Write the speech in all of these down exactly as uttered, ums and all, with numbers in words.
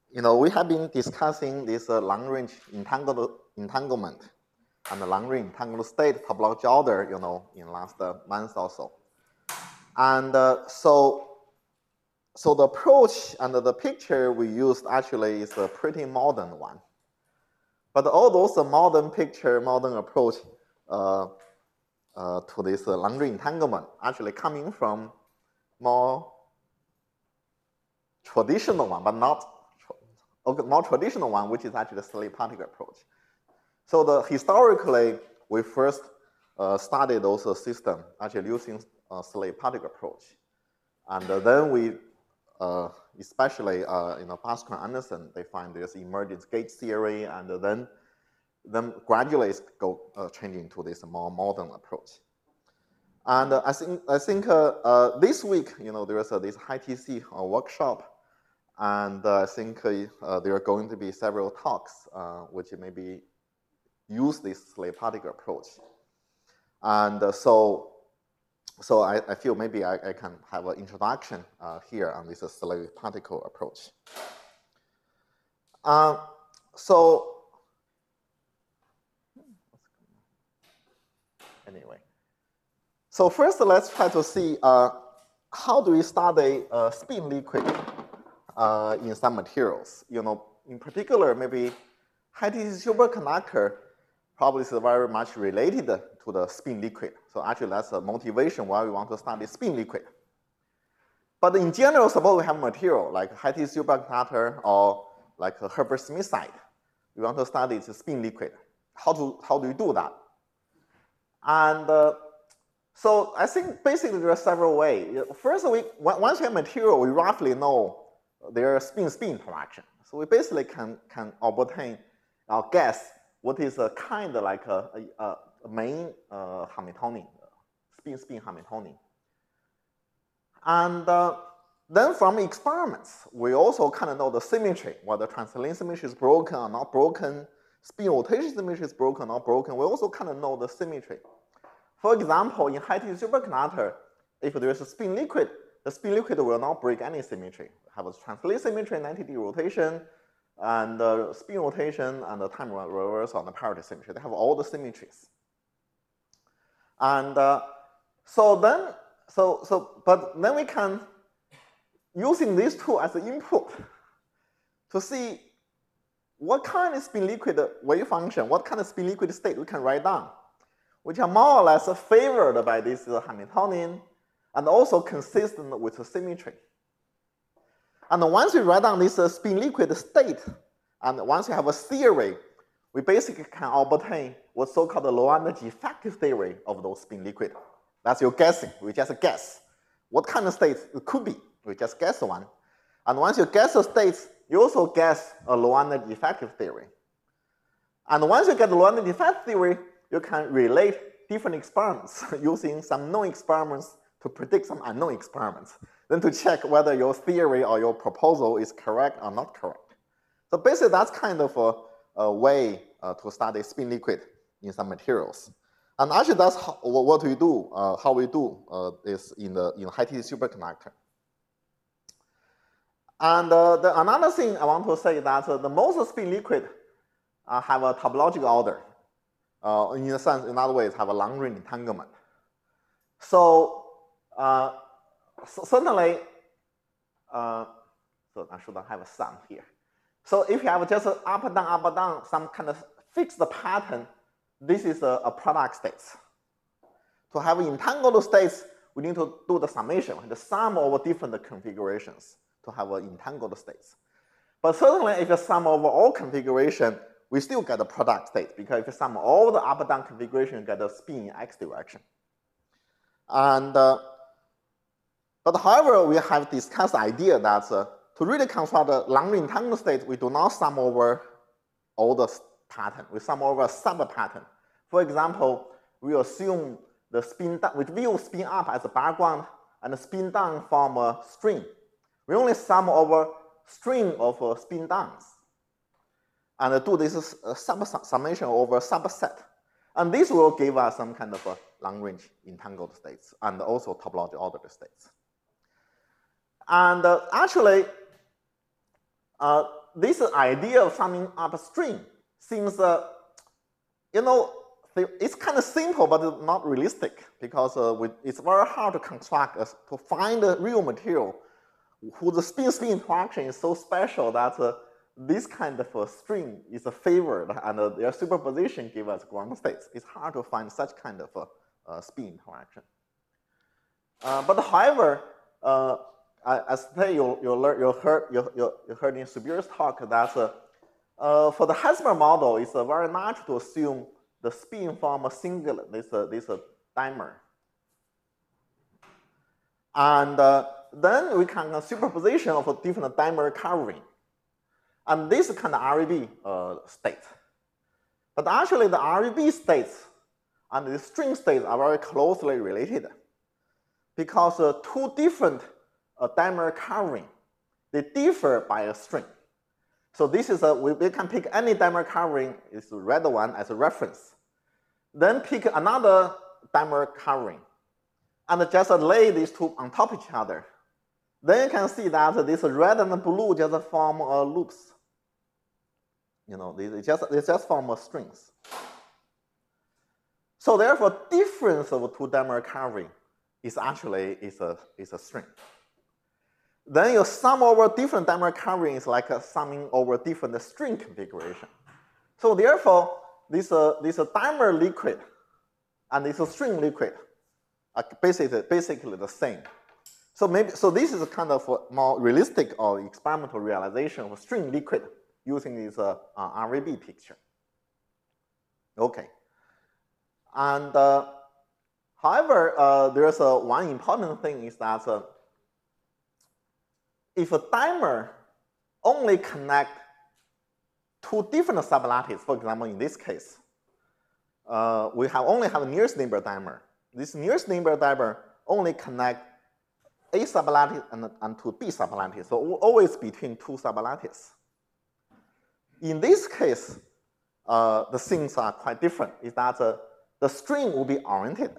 you know, we have been discussing this uh, long-range entangled entanglement and the long-range entangled state topology order, you know, in last uh, month or so. And uh, so, so the approach and the picture we used actually is a pretty modern one. But all those uh, modern picture, modern approach uh, uh, to this uh, long-range entanglement actually coming from more traditional one, but not okay, more traditional one, which is actually the slave particle approach. So the historically, we first uh, studied those uh, systems actually using uh, slave particle approach, and uh, then we, uh, especially uh, you know, Bhaskar and Anderson, they find this emergence gauge theory, and uh, then then gradually go uh, changing to this more modern approach. And uh, I think I think uh, uh, this week, you know, there is uh, this H T C uh, workshop. And uh, I think uh, there are going to be several talks uh, which maybe use this slave particle approach. And uh, so, so I, I feel maybe I, I can have an introduction uh, here on this uh, slave particle approach. Uh, so, anyway, so first let's try to see uh, how do we study uh, spin liquid Uh, in some materials. You know, in particular, maybe H T C superconductor probably is very much related to the spin liquid. So actually, that's a motivation why we want to study spin liquid. But in general, suppose we have material like H T C superconductor or like a Herbert Smithside. We want to study the spin liquid. How do how do you do that? And uh, so I think basically there are several ways. First, we once we have material, we roughly know their spin-spin interaction. So we basically can, can obtain or guess what is a kind of like a, a, a main uh, Hamiltonian, spin-spin Hamiltonian. And uh, then from experiments, we also kind of know the symmetry, whether translation symmetry is broken or not broken, spin rotation symmetry is broken or not broken. We also kind of know the symmetry. For example, in H T C superconductor, if there is a spin liquid, the spin liquid will not break any symmetry. Have a translation symmetry, ninety degree rotation, and uh, spin rotation, and the time reversal, and the parity symmetry. They have all the symmetries. And uh, so then, so so, but then we can using these two as an input to see what kind of spin liquid wave function, what kind of spin liquid state we can write down, which are more or less favored by this Hamiltonian, and also consistent with the symmetry. And once we write down this uh, spin liquid state, and once we have a theory, we basically can obtain what's so-called the low energy effective theory of those spin liquid. That's your guessing. We just guess what kind of states it could be. We just guess one. And once you guess the states, you also guess a low energy effective theory. And once you get the low energy effective theory, you can relate different experiments using some known experiments to predict some unknown experiments, then to check whether your theory or your proposal is correct or not correct. So basically, that's kind of a, a way uh, to study spin liquid in some materials. And actually, that's how, what we do, uh, how we do uh, is in the in H T C superconductor. And uh, the, another thing I want to say that uh, the most spin liquid uh, have a topological order. Uh, in a sense, in other ways, have a long-range entanglement. So, uh, so certainly, uh, so I should have a sum here. So if you have just a up down up down some kind of fixed pattern, this is a, a product state. To have entangled states, we need to do the summation, the sum over different configurations to have an entangled states. But certainly, if you sum over all configuration, we still get a product state, because if you sum all the up down configuration, you get a spin in x direction. And uh, but however, we have discussed the idea that uh, to really construct a long-range entangled state, we do not sum over all the pattern. We sum over a sub-pattern. For example, we assume the spin down, we view spin up as a background, and the spin down form a string. We only sum over string of uh, spin downs, and do this uh, sub summation over a subset. And this will give us some kind of a long-range entangled states and also topology ordered states. And uh, actually, uh, this idea of summing up a string seems, uh, you know, it's kind of simple, but not realistic, because uh, we, it's very hard to construct, a, to find a real material whose spin-spin interaction is so special that uh, this kind of a string is favored, and uh, their superposition gives us ground states. It's hard to find such kind of a, a spin interaction. Uh, but however, uh, as today you you learn you heard you you, you heard in Subir's talk that uh, uh, for the Hesmer model, it's uh, very natural to assume the spin from a singular this uh, this uh, dimer, and uh, then we can have superposition of a different dimer covering, and this kind of R E B uh, state. But actually, the R E B states and the string states are very closely related, because uh, two different uh, dimer covering, they differ by a string. So this is a, we, we can pick any dimer covering, is the red one, as a reference. Then pick another dimer covering, and just lay these two on top of each other. Then you can see that this red and blue just form uh, loops. You know, they just, they just form uh, strings. So therefore, difference of two dimer covering is actually is a, is a string. Then you sum over different dimer covering is like a summing over different string configuration. So therefore, this uh, this uh, dimer liquid and this uh, string liquid are basically basically the same. So maybe so this is a kind of a more realistic or experimental realization of a string liquid using this uh, uh, R E B picture. Okay, and uh, however, uh, there's a one important thing is that. Uh, If a dimer only connect two different sublattices, for example, in this case, uh, we have only have a nearest neighbor dimer. This nearest neighbor dimer only connect A sublattice and, and to B sublattice, so always between two sublattices. In this case, uh, the things are quite different. Is that uh, the string will be oriented.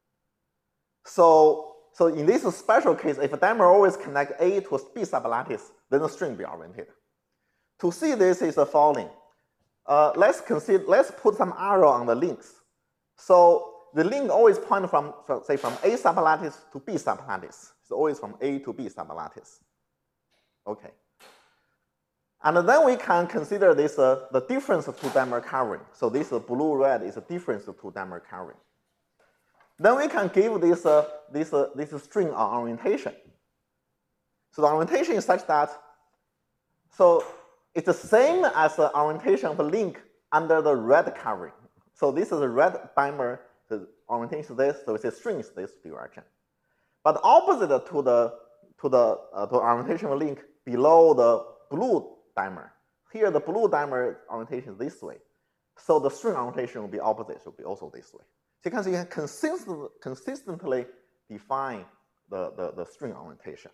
So. So in this special case, if a dimer always connect A to B sublattice, then the string will be oriented. To see this is the following. Uh, let's consider. Let's put some arrow on the links. So the link always point from, from say from A sublattice to B sublattice. It's always from A to B sublattice. Okay. And then we can consider this uh, the difference of two dimer covering. So this uh, blue red is a difference of two dimer covering. Then we can give this, uh, this, uh, this string an orientation. So the orientation is such that, so it's the same as the orientation of a link under the red covering. So this is a red dimer, the orientation is this, so it's a string is this direction. But opposite to the, to the, uh, to the orientation of a link below the blue dimer. Here the blue dimer orientation is this way. So the string orientation will be opposite, it will be also this way. So you can see you can consistent, consistently define the, the, the string orientation.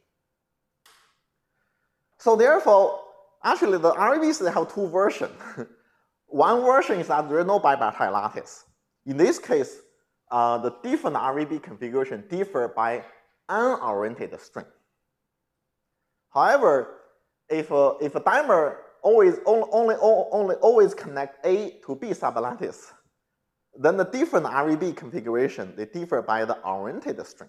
So therefore, actually the R E Bs have two versions. One version is that there is no bipartite lattice. In this case, uh, the different R E B configuration differ by unoriented string. However, if a, if a dimer always only, only, only always connect A to B sublattice, then the different R E B configuration, they differ by the oriented string.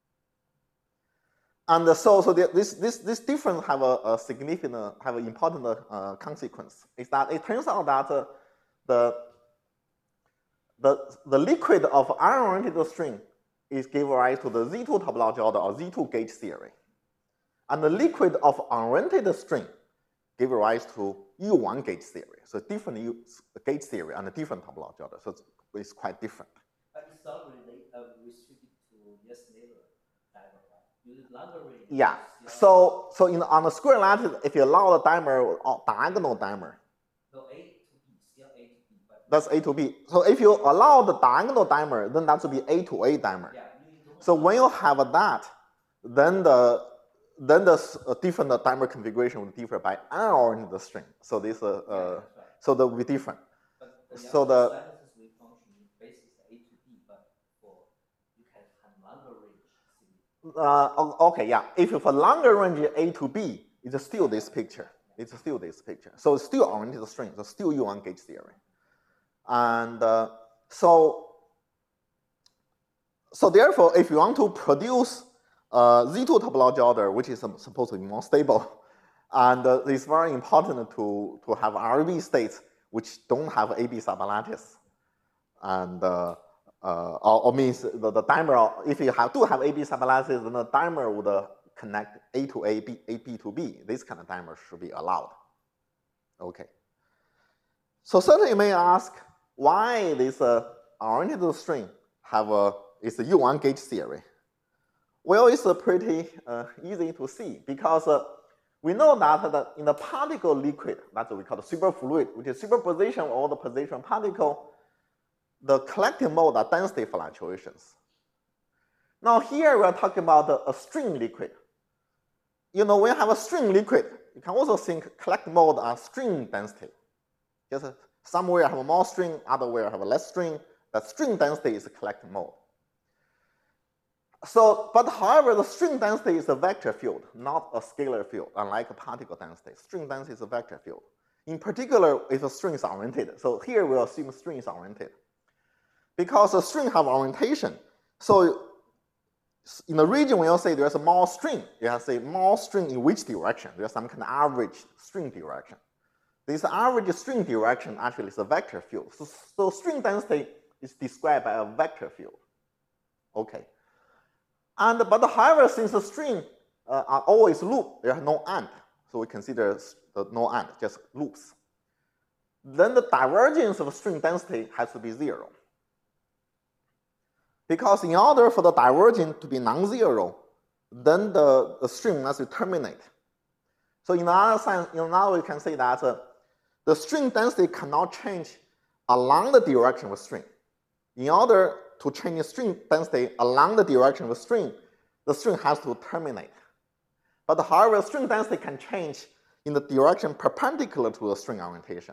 And so, so this, this, this difference have a, a significant, have an important uh, consequence, is that it turns out that uh, the, the, the liquid of unoriented string is give rise to the Z two topology order or Z two gauge theory. And the liquid of oriented string give rise to U one gauge theory. So different U, gauge theory and a different topology order. So it's, it's quite different. But it's not really uh, restricted to yes neighbor dimer, right? You use longer range. Yeah. So so in on the square lattice, if you allow the dimer or diagonal dimer. No, A to B, still A to B. But that's A to B. So if you allow the diagonal dimer, then that would be A to A dimer. Yeah, so when you have that, then the then the uh, different dimer configuration will differ by unoriented string. So this uh, yeah, uh right. so that will be different. But the so the wave function basis A to B, but for you can have longer range. Uh, okay, yeah. If for longer range A to B, it's still this picture. it's still this picture. So it's still oriented string, so still U one gauge theory. And uh, so, so therefore, if you want to produce a Z two topology order, which is supposed to be more stable, and uh, it's very important to, to have R B states which don't have A B sublattice. And uh, uh, or, or means the, the dimer, if you have, do have A B sublattice, then the dimer would uh, connect A to A, B, A, B to B. This kind of dimer should be allowed. Okay. So certainly you may ask why this uh, oriented string have a, it's a U one gauge theory. Well, it's uh, pretty uh, easy to see because uh, we know that the, in the particle liquid, that's what we call the superfluid, which is superposition of all the position particle, the collective mode are density fluctuations. Now here we are talking about a, a string liquid. You know, when you have a string liquid, you can also think collective mode are string density. Just uh, somewhere have more string, otherwhere have less string. That string density is a collective mode. So, but however, the string density is a vector field, not a scalar field, unlike a particle density. String density is a vector field. In particular, if a string is oriented. So here we'll assume string is oriented. Because a string have orientation, so in the region when you say there's a more string, you have to say more string in which direction? There's some kind of average string direction. This average string direction actually is a vector field. So, so string density is described by a vector field. Okay. And but however, since the string uh, are always loop, there are no end. So we consider the no end, just loops. Then the divergence of string density has to be zero. Because in order for the divergence to be non-zero, then the, the string must terminate. So in another sense, in another way, we can say that uh, the string density cannot change along the direction of a string. In order to change the string density along the direction of a string, the string has to terminate. But however, string density can change in the direction perpendicular to the string orientation.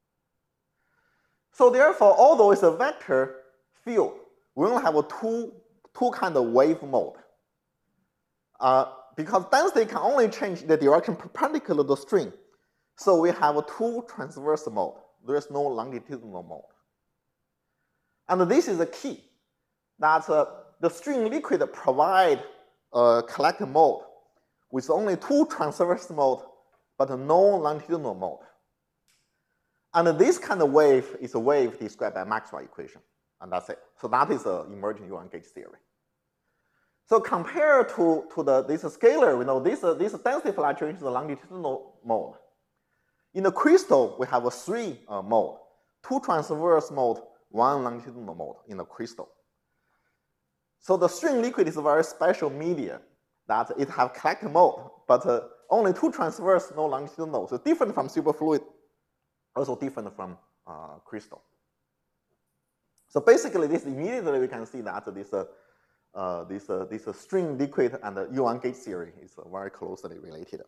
So therefore, although it's a vector field, we only have a two, two kind of wave mode. Uh, because density can only change the direction perpendicular to the string. So we have a two transverse mode. There is no longitudinal mode. And this is the key, that uh, the string liquid provide a collective mode with only two transverse mode, but no longitudinal mode. And this kind of wave is a wave described by Maxwell equation, and that's it. So that is an emerging U one gauge theory. So compared to, to the, this scalar, we know this, uh, this density fluctuation is a longitudinal mode. In the crystal, we have a three uh, mode, two transverse mode, one longitudinal mode in the crystal. So the string liquid is a very special media that it have collective mode, but uh, only two transverse, no longitudinal. So different from superfluid, also different from uh, crystal. So basically, this immediately we can see that this uh, uh, this uh, this uh, string liquid and the U one gauge theory is uh, very closely related.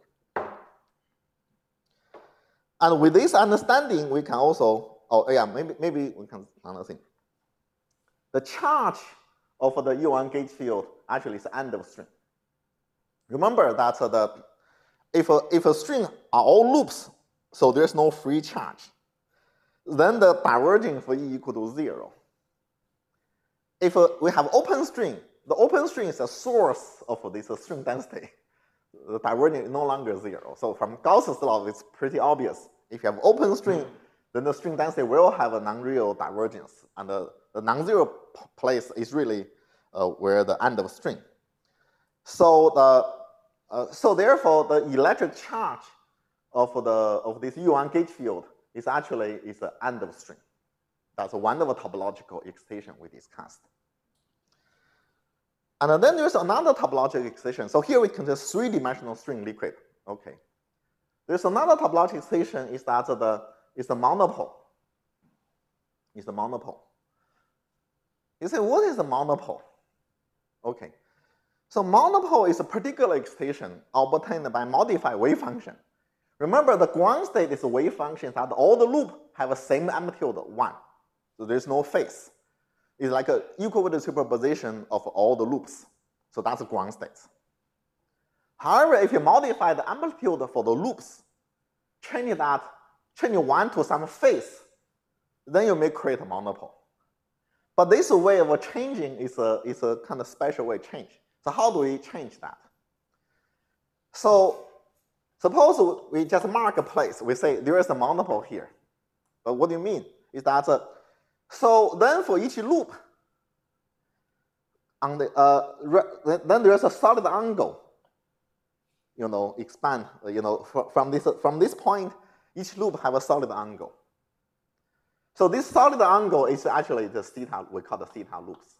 And with this understanding, we can also, oh yeah, maybe maybe we can another thing. The charge of the U one gauge field actually is end of string. Remember that uh, the if a, if a string are all loops, so there's no free charge, then the divergence for E equal to zero. If uh, we have open string, the open string is a source of this uh, string density. The divergence is no longer zero. So from Gauss's law, it's pretty obvious. If you have open string, then the string density will have a non-real divergence. And the, the non-zero place is really uh, where the end of string. So, the, uh, so therefore, the electric charge of, the, of this U one gauge field is actually is the end of string. That's one of the topological excitation we discussed. And then there's another topological excitation. So here we consider three-dimensional string liquid. Okay. There's another topological excitation is that the is the monopole. Is the monopole. You say, what is the monopole? Okay. So monopole is a particular excitation obtained by modified wave function. Remember, the ground state is a wave function that all the loop have the same amplitude one. So there's no phase. It's like an equivalent superposition of all the loops. So that's the ground state. However, if you modify the amplitude for the loops, change that, change one to some phase, then you may create a monopole. But this way of changing is a, is a kind of special way of change. So how do we change that? So suppose we just mark a place. We say there is a monopole here. But what do you mean? Is that, uh, so then for each loop, on the, uh, then there's a solid angle, you know, expand, you know, from this, from this point, each loop have a solid angle. So this solid angle is actually the theta, we call the theta loops.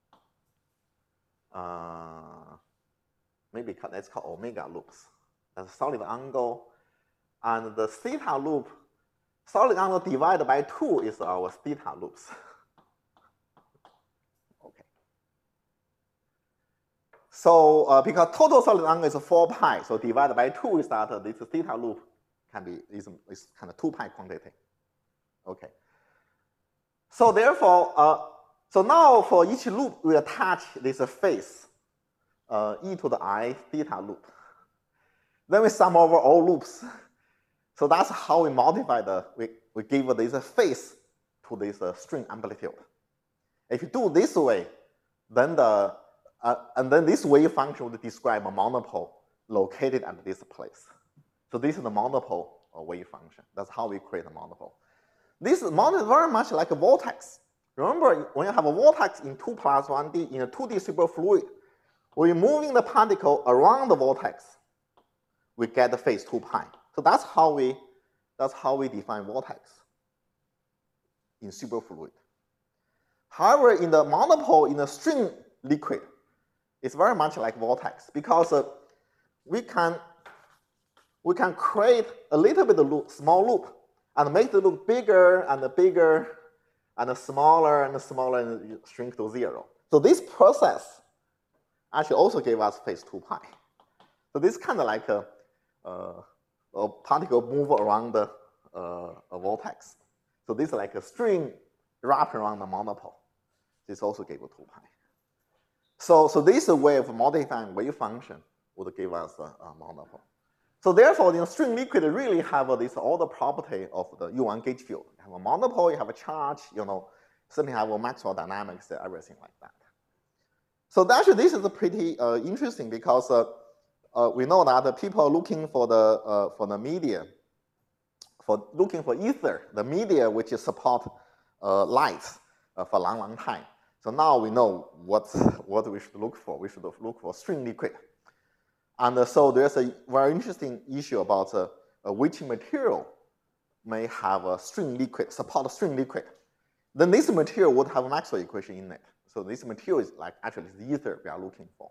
Uh, maybe let's call omega loops. That's a solid angle. And the theta loop, solid angle divided by two is our theta loops. Okay. So uh, because total solid angle is four pi, so divided by two is that uh, this theta loop can be, is, is kind of two pi quantity. Okay. So therefore, uh, so now for each loop, we attach this phase, uh, e to the I theta loop. Then we sum over all loops. So that's how we modify the, we, we give this phase to this uh, string amplitude. If you do this way, then the, uh, and then this wave function would describe a monopole located at this place. So this is the monopole uh, wave function. That's how we create a monopole. This monopole is very much like a vortex. Remember, when you have a vortex in two plus one D, in a two D superfluid, we're moving the particle around the vortex, we get the phase two pi. So that's how we, that's how we define vortex in superfluid. However, in the monopole, in the string liquid, it's very much like vortex because uh, we can, we can create a little bit of loop, small loop, and make the loop bigger and bigger and smaller and smaller and shrink to zero. So this process actually also gave us phase two pi. So this is kind of like a, uh, a particle move around the uh, a vortex. So this is like a string wrapping around the monopole. This also gave us two pi. So, so this way of modifying wave function would give us a, a monopole. So therefore, the string liquid really have this all the property of the U one gauge field. You have a monopole, you have a charge, you know, certainly have a Maxwell dynamics, everything like that. So actually, this is pretty uh, interesting because uh, uh, we know that the people are looking for the uh, for the media, for looking for ether, the media which support uh, light uh, for a long, long time. So now we know what what we should look for. We should look for string liquid. And uh, so there's a very interesting issue about uh, uh, which material may have a string liquid, support a string liquid. Then this material would have a Maxwell equation in it. So this material is like actually the ether we are looking for.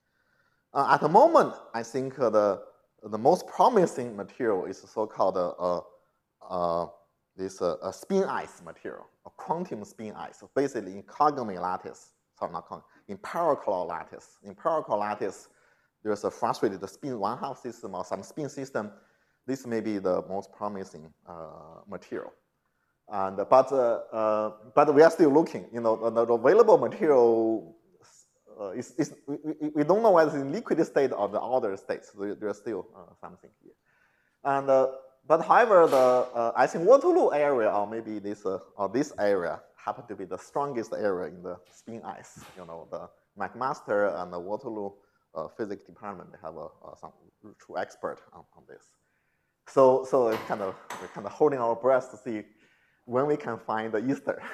Uh, at the moment, I think uh, the, the most promising material is so-called uh, uh, uh, this uh, uh, spin ice material, a quantum spin ice. So basically in Kagome lattice, sorry, not Kagome, in paracloud lattice. In paracloud lattice, there's a frustrated spin one-half system or some spin system. This may be the most promising uh, material. And, but, uh, uh, but we are still looking. You know, the, the available material, uh, is, is, we, we don't know whether it's in liquid state or the other states. So there's still uh, something here. And, uh, but however, the, uh, I think Waterloo area or maybe this, uh, or this area happen to be the strongest area in the spin ice. You know, the McMaster and the Waterloo Uh, physics department, they have a, uh, some true expert on, on this. So, so it's kind of, we're kind of holding our breath to see when we can find the ether.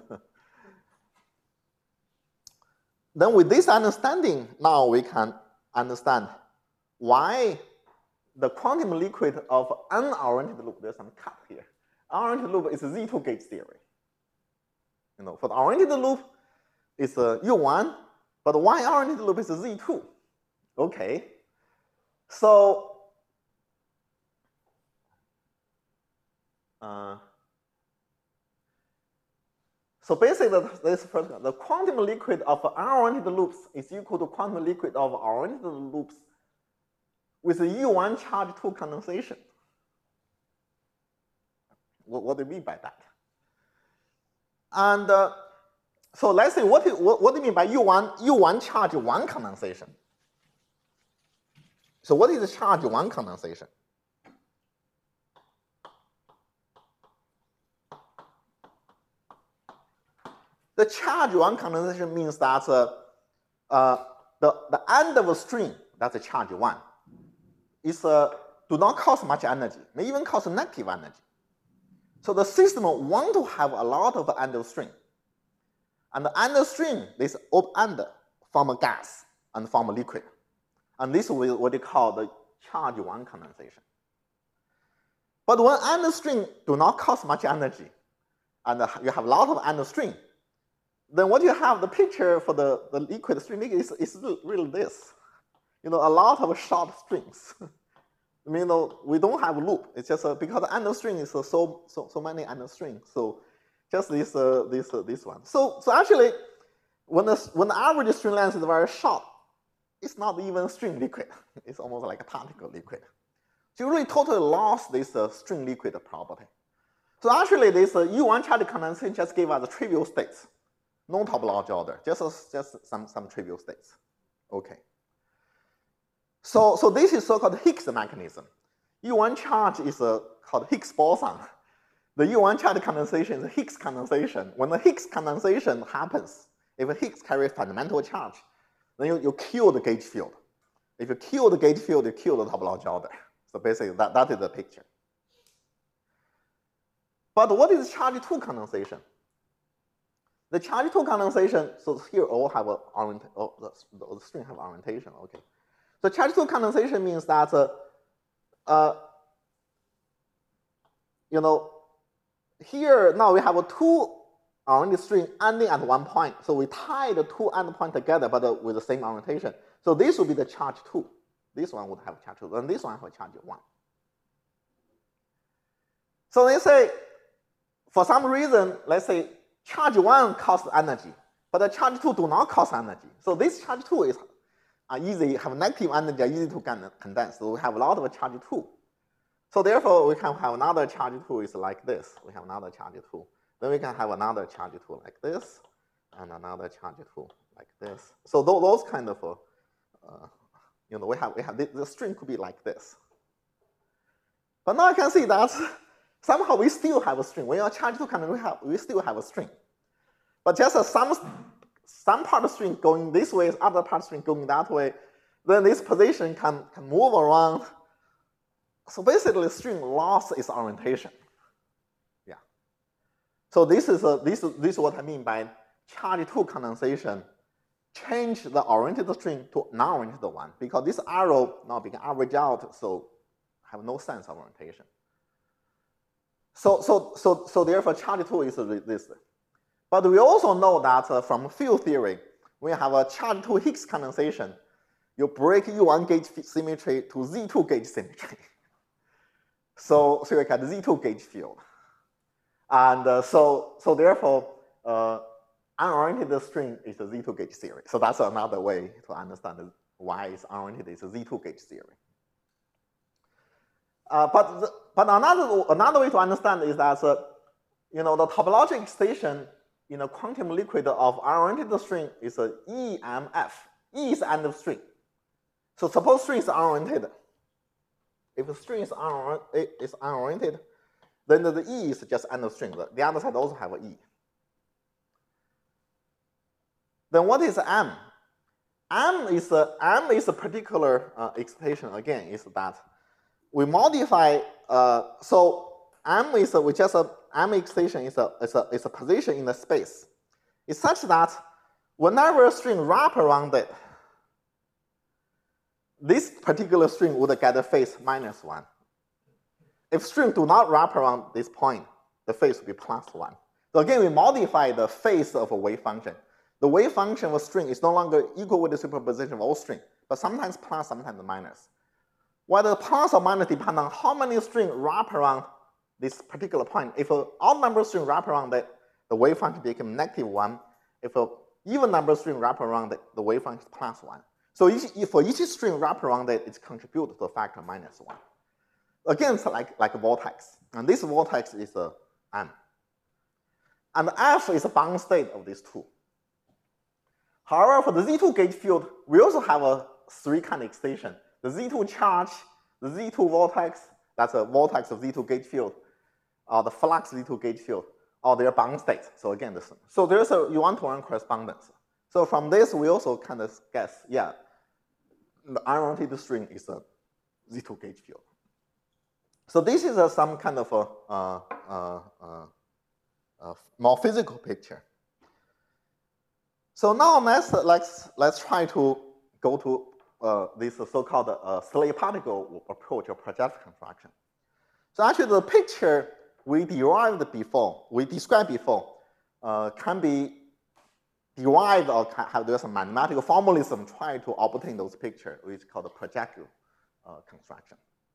Then with this understanding, now we can understand why the quantum liquid of unoriented loop, there's some cut here. Unoriented loop is a Z two gauge theory. You know, for the oriented loop, it's a U one, but why oriented loop is a Z two? Okay, so uh, so basically, this first the quantum liquid of unoriented loops is equal to quantum liquid of oriented loops with a U one charge two condensation. What, what do you mean by that? And uh, so let's say what, is, what what do you mean by U one U one charge one condensation? So what is the charge one condensation? The charge one condensation means that uh, uh, the, the end of a string, that's a charge one, is uh, do not cost much energy, may even cost negative energy. So the system want to have a lot of end of string. And the end of string, this op-end form a gas and form a liquid. And this is what they call the charge one condensation. But when end of string do not cost much energy, and you have a lot of end of string, then what you have, the picture for the, the liquid string is, is really this. You know, a lot of short strings. I mean, you know, we don't have a loop. It's just uh, because the end of string is uh, so, so, so many end of strings. So just this, uh, this, uh, this one. So, so actually, when the, when the average string length is very short, it's not even string liquid. It's almost like a particle liquid. So you really totally lost this uh, string liquid property. So actually, this uh, U one charge condensation just gave us the trivial states. No topology order, just, uh, just some, some trivial states. Okay. So, so this is so-called Higgs mechanism. U one charge is uh, called Higgs boson. The U one charge condensation is a Higgs condensation. When the Higgs condensation happens, if a Higgs carries fundamental charge, then you, you kill the gauge field. If you kill the gauge field, you kill the topology order. So basically, that, that is the picture. But what is charge two condensation? The charge two condensation, so here all have a orient, oh, the, the string have orientation, okay. So charge two condensation means that, uh, uh, you know, here now we have a two oriented string ending at one point. So we tie the two endpoints together, but uh, with the same orientation. So this would be the charge two. This one would have charge two, and this one have charge one. So they say, for some reason, let's say charge one costs energy, but the charge two do not cost energy. So this charge two is uh, easy, have negative energy, easy to condense. So we have a lot of charge two. So therefore, we can have another charge two is like this. We have another charge two. Then we can have another charge two like this, and another charge two like this. So th those kind of, uh, uh, you know, we have we have the, the string could be like this. But now you can see that somehow we still have a string. When you charge two condensation, we have we still have a string. But just uh, some some part of the string going this way, other part of the string going that way, then this position can can move around. So basically, the string lost its orientation. Yeah. So this is a, this this is what I mean by charge two condensation. Change the oriented string to non-oriented one, because this arrow now become average out, so have no sense of orientation. So so so so therefore, charge two is this. But we also know that uh, from field theory, when you have a charge two Higgs condensation, you break U one gauge symmetry to Z two gauge symmetry. So, so you get Z two gauge field. And uh, so, so therefore, uh, unoriented string is a Z two gauge theory. So that's another way to understand why it's unoriented is a Z two gauge theory. Uh, but, the, but another, another way to understand is that, uh, you know, the topological extension in a quantum liquid of unoriented string is a E M F. E is end of string. So suppose string is unoriented. If the string is, unor is unoriented, then the E is just end of string. The other side also have an E. Then what is M? M is a, M is a particular uh, expression, again, is that we modify, uh, so M is a, we just a, M extension is a, is, a, is a position in the space. It's such that whenever a string wrap around it, this particular string would get a phase minus one. If string do not wrap around this point, the phase will be plus one. So again, we modify the phase of a wave function. The wave function of a string is no longer equal with the superposition of all string, but sometimes plus, sometimes minus. Whether plus or minus depend on how many strings wrap around this particular point. If an odd number of strings wrap around it, the wave function becomes negative one. If an even number of strings wrap around it, the wave function is plus one. So each, for each string wrap around it, it contributes to a factor minus one. Again, it's like, like a vortex. And this vortex is a M. And F is a bound state of these two. However, for the Z two gauge field, we also have a three kind of extension. The Z two charge, the Z two vortex, that's a vortex of Z two gauge field, or the flux Z two gauge field. or their bound states. So again, this, so there's a you want to run correspondence. So from this, we also kind of guess, yeah, the unwanted string is a Z two gauge field. So this is a, some kind of a, uh, uh, uh, uh, more physical picture. So now let's let's let's try to go to uh, this so-called uh, slave particle approach or projective construction. So actually, the picture we derived before, we described before, uh, can be derived or can have there's a mathematical formalism trying to obtain those pictures, which is called the projective uh, construction.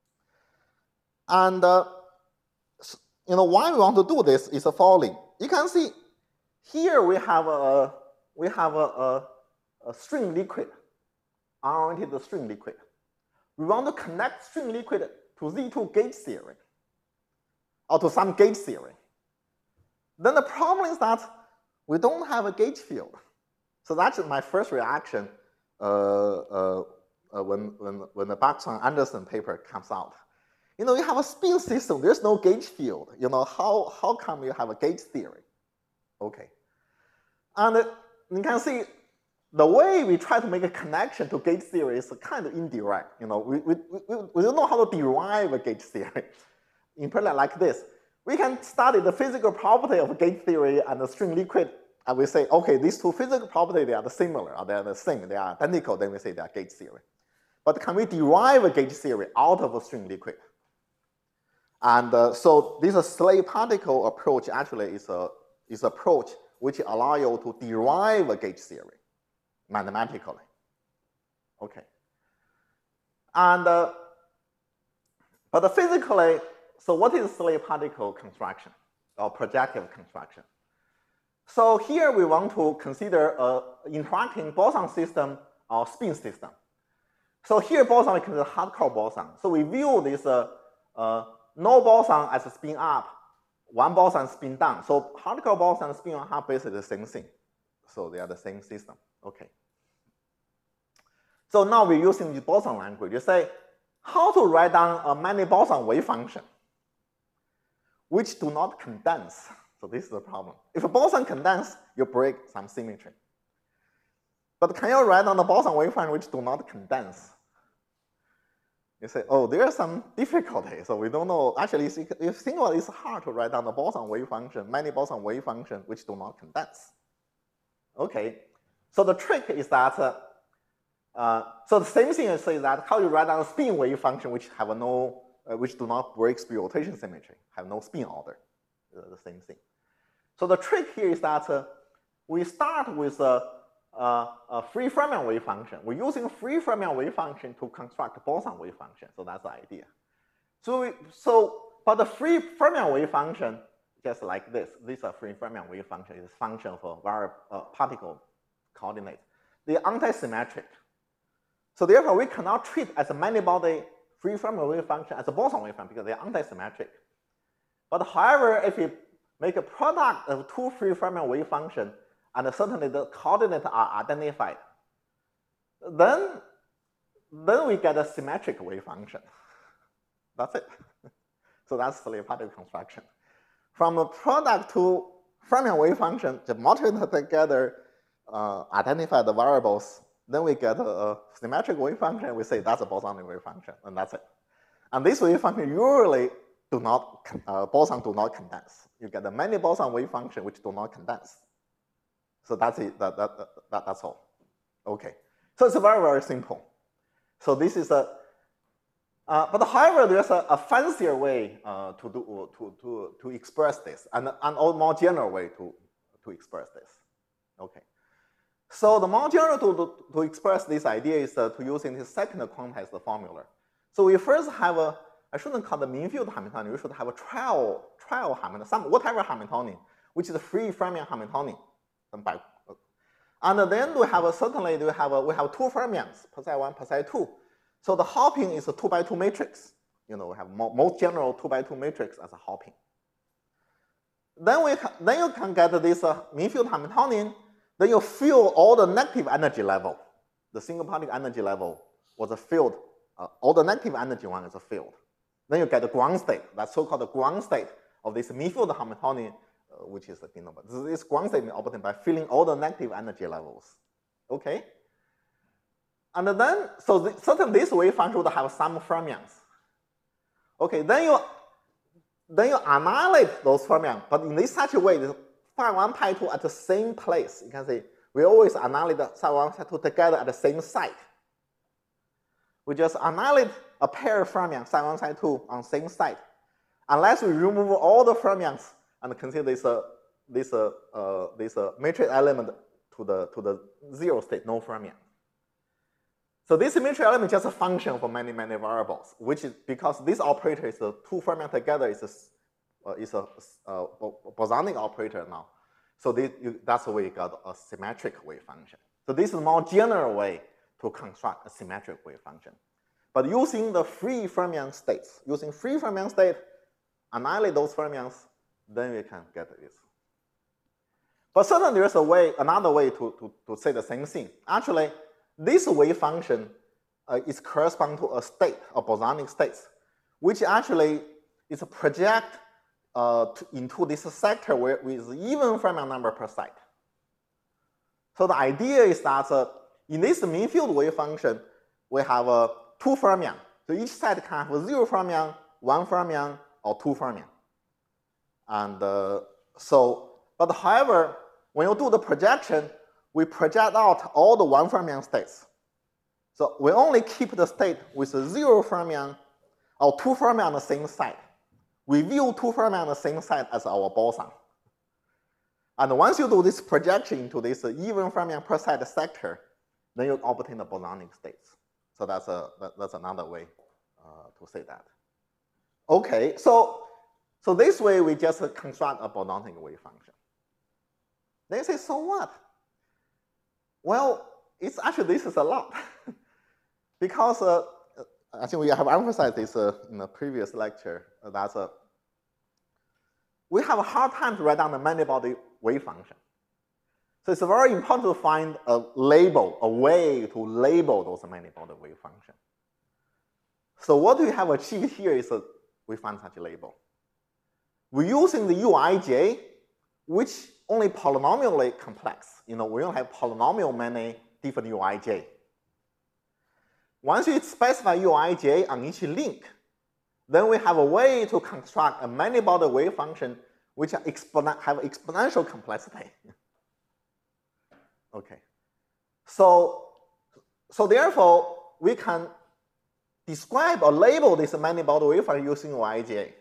And uh, you know why we want to do this is the following. You can see here we have a we have a, a, a string liquid, unoriented string liquid. We want to connect string liquid to Z two gauge theory, or to some gauge theory. Then the problem is that we don't have a gauge field. So that's my first reaction uh, uh, uh, when, when, when the Baxter-Anderson paper comes out. You know, you have a spin system, there's no gauge field. You know, how, how come you have a gauge theory? Okay. And uh, you can see the way we try to make a connection to gauge theory is kind of indirect. You know, we, we, we, we don't know how to derive a gauge theory. In particular, like this, we can study the physical property of gauge theory and the string liquid, and we say, okay, these two physical properties, they are the similar, or they are the same, they are identical, then we say they are gauge theory. But can we derive a gauge theory out of a string liquid? And uh, so this slave particle approach actually is a is approach which allow you to derive a gauge theory mathematically. Okay. And uh, but physically, so what is slave particle construction or projective construction? So here we want to consider a interacting boson system or spin system. So here boson we consider hardcore boson. So we view this uh, uh, no boson as a spin up, one boson spin down. So hardcore boson and spin on half basically the same thing. So they are the same system. Okay. So now we're using the boson language. You say how to write down a many boson wave function which do not condense. So this is the problem. If a boson condense, you break some symmetry. But can you write down the boson wave function which do not condense? You say, oh, there's some difficulty. So we don't know. Actually, if you think about it, it's hard to write down the boson wave function, many boson wave function which do not condense. Okay. So the trick is that, uh, uh, so the same thing is that how you write down a spin wave function which have a no, uh, which do not break spin rotation symmetry, have no spin order. Uh, the same thing. So the trick here is that uh, we start with a, a, a free fermion wave function. We're using free fermion wave function to construct a boson wave function. So that's the idea. So, we, so but the free fermion wave function, just like this, this is a free fermion wave function. It's a function for variable uh, particle coordinate. They are anti-symmetric. So therefore, we cannot treat as a many-body free fermion wave function as a boson wave function because they are anti-symmetric. But however, if we make a product of two free fermion wave functions, and certainly the coordinates are identified, then, then we get a symmetric wave function. That's it. So that's slave particle construction. From a product to fermion wave function, just multiply together, uh, identify the variables, then we get a, a symmetric wave function. We say that's a bosonic wave function, and that's it. And this wave function usually do not, uh, boson do not condense. You get a many boson wave function which do not condense. So that's it, that, that, that, that's all. Okay, so it's very, very simple. So this is a, uh, but however, there's a, a fancier way uh, to, do, to, to, to express this, and an more general way to, to express this. Okay, so the more general to, to, to express this idea is uh, to using this second quantized formula. So we first have a, I shouldn't call the mean field Hamiltonian, we should have a trial, trial Hamiltonian, some, whatever Hamiltonian, which is a free fermion Hamiltonian. And then we have a, certainly we have a, we have two fermions, psi one, psi two. So the hopping is a two by two matrix. You know, we have mo most general two by two matrix as a hopping. Then we then you can get this uh, mean field Hamiltonian. Then you fill all the negative energy level. The single particle energy level was a field. Uh, all the negative energy one is a field. Then you get the ground state. That's so-called the ground state of this mean field Hamiltonian which is you know, this is ground state obtained by filling all the negative energy levels. Okay. And then, so the, certainly this wave function would have some fermions. Okay, then you then you annihilate those fermions, but in this such a way, the phi one, pi two at the same place. You can see we always annihilate the psi one, psi two together at the same site. We just annihilate a pair of fermions, psi one, psi two, on same site, unless we remove all the fermions and consider this uh, this uh, uh, this uh, matrix element to the to the zero state, no fermion. So this matrix element is just a function for many, many variables, which is because this operator is a two fermion together is a, uh, is a uh, bosonic operator now. So this, you, that's the way you got a symmetric wave function. So this is a more general way to construct a symmetric wave function. But using the free fermion states, using free fermion state, annihilate those fermions, then we can get this. But certainly there's a way, another way to, to, to say the same thing. Actually, this wave function uh, is correspond to a state, a bosonic state, which actually is a project uh, to, into this sector where, with even fermion number per site. So the idea is that uh, in this mean field wave function, we have uh, two fermion. So each site can have zero fermion, one fermion, or two fermion. And uh, so, but however, when you do the projection, we project out all the one fermion states. So we only keep the state with a zero fermion or two fermion on the same site. We view two fermion on the same site as our boson. And once you do this projection into this even fermion per site sector, then you obtain the bosonic states. So that's, a, that, that's another way uh, to say that. Okay, so, so this way we just construct a bosonic wave function. Then you say, so what? Well, it's actually, this is a lot. Because uh, I think we have emphasized this uh, in the previous lecture, uh, that uh, we have a hard time to write down the many-body wave function. So it's very important to find a label, a way to label those many-body wave functions. So what we have achieved here is uh, we find such a label. We're using the U I J, which only polynomially complex. You know, we don't have polynomial many different U I J. Once you specify U I J on each link, then we have a way to construct a many-body wave function which exponen have exponential complexity. Okay. So, so therefore, we can describe or label this many-body wave function using U I J.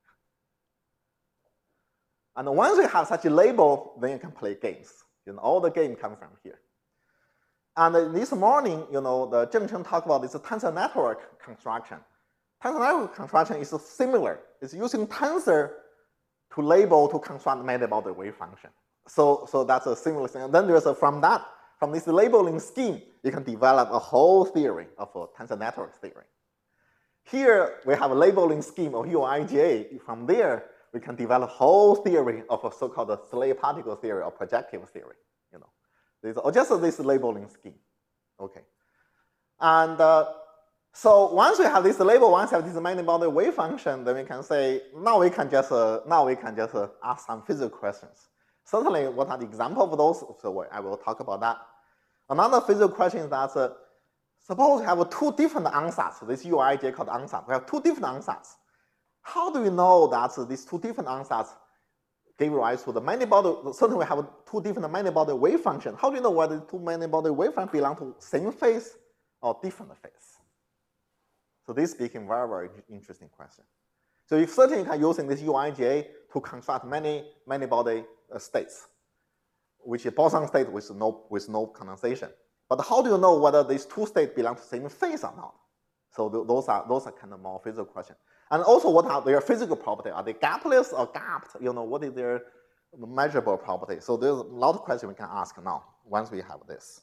And once you have such a label, then you can play games. You know, all the game come from here. And uh, this morning, you know, the Zheng Chen talked about this tensor network construction. Tensor network construction is similar. It's using tensor to label to construct many-body wave function. So, so that's a similar thing. And then there's a, from that, from this labeling scheme, you can develop a whole theory of a tensor network theory. Here, we have a labeling scheme of U I J. From there, we can develop a whole theory of a so-called slave particle theory or projective theory. You know, this, or just this labeling scheme. Okay, and uh, so once we have this label, once we have this many-body wave function, then we can say now we can just uh, now we can just uh, ask some physical questions. Certainly, what are the examples of those? So I will talk about that. Another physical question is that uh, suppose we have two different ansatz. This U I J called ansatz. We have two different ansatz. How do we know that these two different ansatz gave rise to the many-body? Certainly, we have two different many-body wave functions. How do you know whether the two many-body wave functions belong to same phase or different phase? So this became very, very interesting question. So you certainly can using this U I J to construct many many-body uh, states, which is boson state with no with no condensation. But how do you know whether these two states belong to the same phase or not? So th those are those are kind of more physical questions. And also, what are their physical properties? Are they gapless or gapped? You know, what is their measurable property? So there's a lot of questions we can ask now once we have this.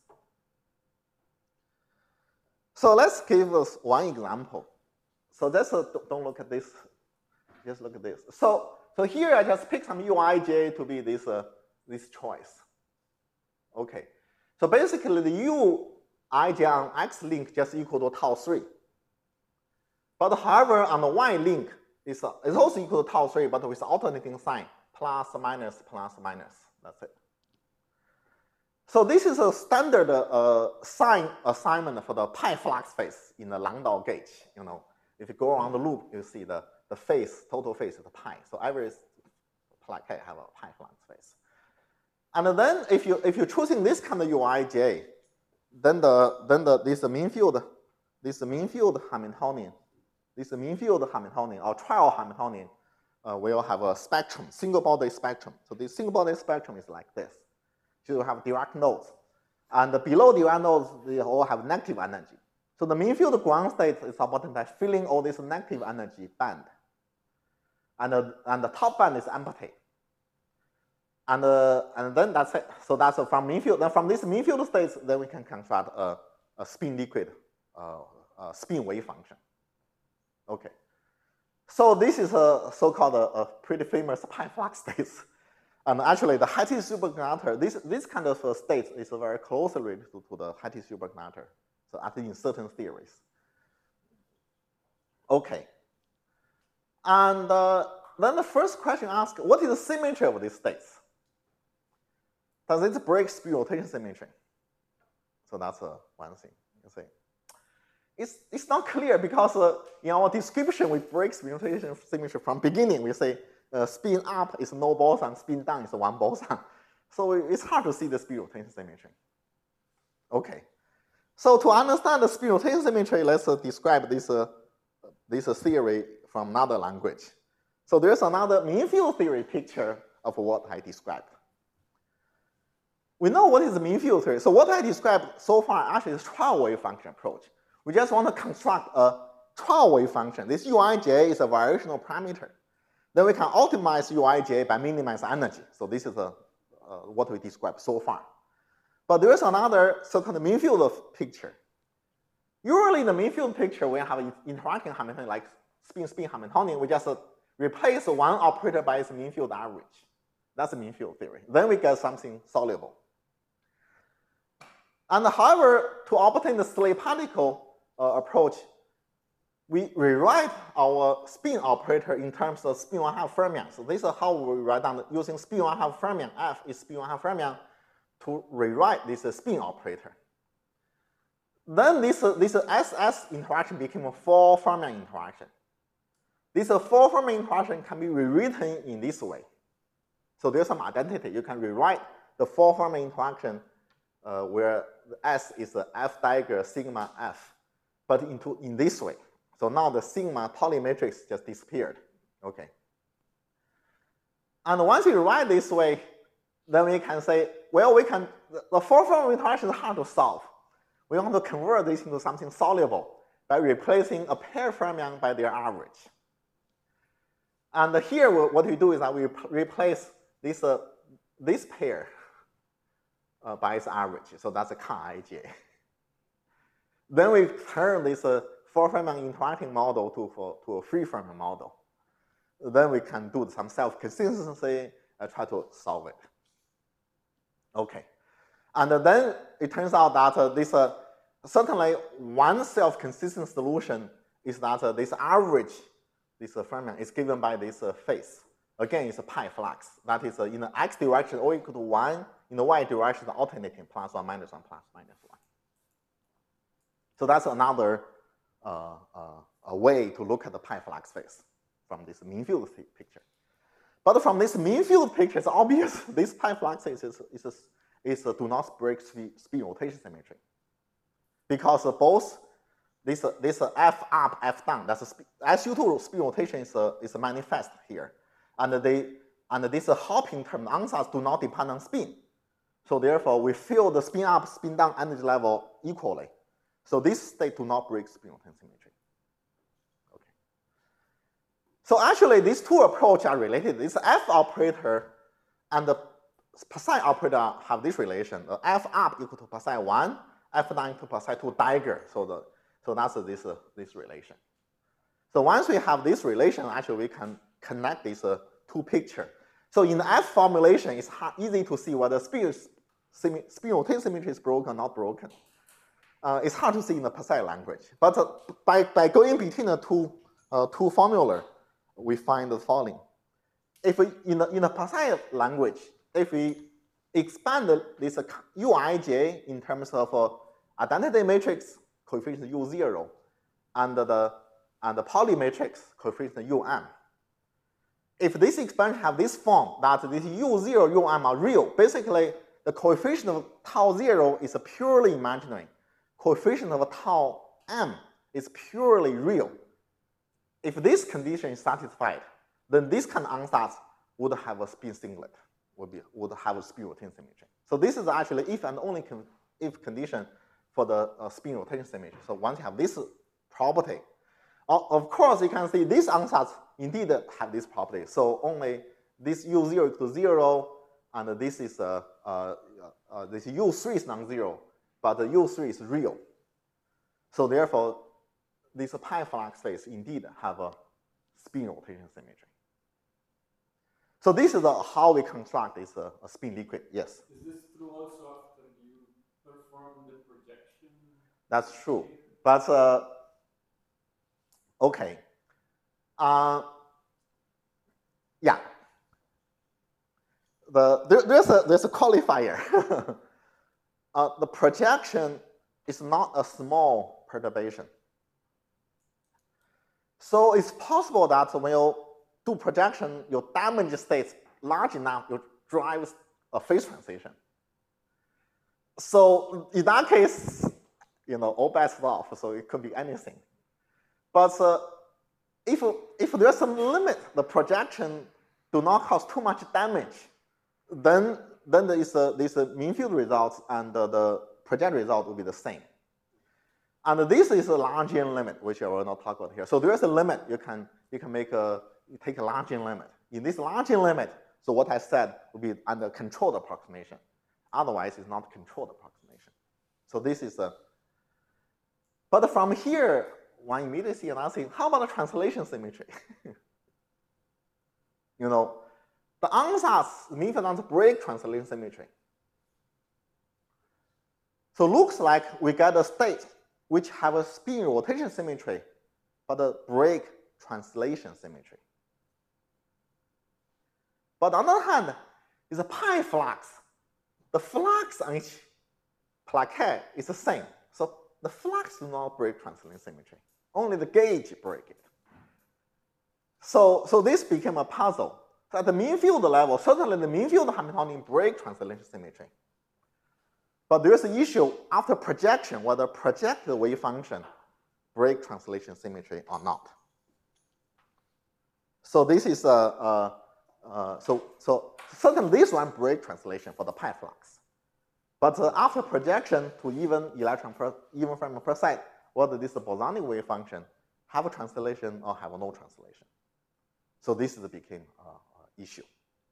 So let's give us one example. So let's uh, don't look at this. Just look at this. So so here I just pick some U I J to be this uh, this choice. Okay. So basically, the U I J on X link just equal to tau three. But however, on the Y link, it's, uh, it's also equal to tau three, but with alternating sign, plus, minus, plus, minus. That's it. So this is a standard uh, sign assignment for the pi flux phase in the Landau gauge. You know, if you go around the loop, you see the, the phase, total phase is pi. So every plaquette have a pi flux phase. And then if you if you're choosing this kind of U I J, then the then the this mean field, this mean field Hamiltonian, this mean field Hamiltonian or trial Hamiltonian uh, will have a spectrum, single body spectrum. So this single body spectrum is like this. So you have Dirac nodes. And below Dirac nodes, they all have negative energy. So the mean field ground state is obtained by filling all this negative energy band. And, uh, and the top band is empty. And, uh, and then that's it. So that's uh, from mean field. Then from this mean field states, then we can construct a, a spin liquid uh, a spin wave function. Okay. So this is a so-called a, a pretty famous pi flux states. And actually, the High-T superconductor, this, this kind of uh, state is very closely related to, to the High-T superconductor, so at least in certain theories. Okay. And uh, then the first question asks, what is the symmetry of these states? Does it break spin rotation symmetry? So that's uh, one thing you see. It's, it's not clear because uh, in our description, we break spin rotation symmetry from beginning. We say, Uh, spin up is no boson, spin down is one boson. So it's hard to see the spin rotation symmetry. Okay. So to understand the spin rotation symmetry, let's uh, describe this, uh, this uh, theory from another language. So there's another mean field theory picture of what I described. We know what is the mean field theory. So what I described so far actually is trial wave function approach. We just want to construct a trial wave function. This U I J is a variational parameter. Then we can optimize U I J by minimizing energy. So this is a, uh, what we described so far. But there is another so-called mean field picture. Usually in the mean field picture, we have an interacting Hamiltonian like spin-spin Hamiltonian. We just uh, replace one operator by its mean field average. That's the mean field theory. Then we get something soluble. And however, to obtain the slave particle uh, approach, we rewrite our spin operator in terms of spin one half fermion. So this is how we write down using spin one half fermion. F is spin one half fermion to rewrite this uh, spin operator. Then this, uh, this uh, S S interaction became a four fermion interaction. This uh, four fermion interaction can be rewritten in this way. So there's some identity. You can rewrite the four fermion interaction uh, where the S is the F dagger sigma F, but into in this way. So now the sigma Pauli matrix just disappeared. Okay. And once you write this way, then we can say, well, we can, the four fermion interaction is hard to solve. We want to convert this into something soluble by replacing a pair fermion by their average. And here, what we do is that we replace this, uh, this pair uh, by its average. So that's a K I J. Then we turn this uh, four fermion interacting model to, for, to a free fermion model. Then we can do some self-consistency and try to solve it. Okay. And then it turns out that uh, this, uh, certainly one self-consistent solution is that uh, this average, this uh, fermion is given by this uh, phase. Again, it's a pi flux. That is uh, in the x direction, O equal to one. In the y direction, alternating plus one, minus one, plus minus one. So that's another Uh, uh, a way to look at the pi flux phase from this mean field picture. But from this mean field picture, it's obvious this pi flux phase is, is, is, is a do not break spin rotation symmetry. Because uh, both this, uh, this uh, F up, F down, that's a S U two spin rotation is, uh, is manifest here. And, they, and this uh, hopping term, the ansatz do not depend on spin. So therefore, we fill the spin up, spin down energy level equally. So this state do not break spin rotation symmetry. Okay. So actually, these two approaches are related. This F operator and the psi operator have this relation. The F up equal to psi one, F down equal to psi two dagger. So the so that's uh, this uh, this relation. So once we have this relation, actually we can connect these uh, two pictures. So in the F formulation, it's hard, easy to see whether spin spin rotation symmetry is broken or not broken. Uh, it's hard to see in the psi language. But uh, by, by going between the two, uh, two formula, we find the following. if we, in the, in the Passai language, if we expand this uh, U I J in terms of uh, identity matrix coefficient U zero and the, and the poly matrix coefficient U M, if this expansion have this form, that this U zero, U M are real, basically the coefficient of tau zero is purely imaginary. Coefficient of tau m is purely real. If this condition is satisfied, then this kind of ansatz would have a spin singlet, would, be, would have a spin rotation symmetry. So this is actually if and only con if condition for the uh, spin rotation symmetry. So once you have this property, uh, of course you can see this ansatz indeed have this property. So only this U zero equal to zero, and this is uh, uh, uh, this U three is non-zero, but the U three is real. So therefore, this pi flux space indeed have a spin rotation symmetry. So this is uh, how we construct this uh, a spin liquid. Yes. Is this true also after you perform the projection? That's true, but uh, okay. Uh, yeah. The there, there's a there's a qualifier. uh, the projection is not a small perturbation. So it's possible that when you do projection, your damaged states large enough, you drive a phase transition. So in that case, you know, all bets off. So it could be anything. But uh, if if there's some limit, the projection do not cause too much damage, then then there is a this mean field results and uh, the project result will be the same. And this is a Lagrangian limit, which I will not talk about here. So there is a limit. You can you can make a you take a Lagrangian limit. In this Lagrangian limit, so what I said will be under controlled approximation. Otherwise, it's not controlled approximation. So this is a. But from here, one immediately see another thing. How about the translation symmetry? You know, the ansatz mean field ansatz break translation symmetry. So looks like we get a state which have a spin rotation symmetry, but a break translation symmetry. But on the other hand, is a pi flux. The flux on each plaquette is the same. So the flux do not break translation symmetry. Only the gauge break it. So, so this became a puzzle. So at the mean field level, certainly the mean field Hamiltonian break translation symmetry. But there's an issue after projection, whether projected wave function break translation symmetry or not. So this is a, a, a so so certainly this one break translation for the pi flux. But uh, after projection to even electron per even from per side, whether this bosonic wave function have a translation or have a no translation. So this is became an issue.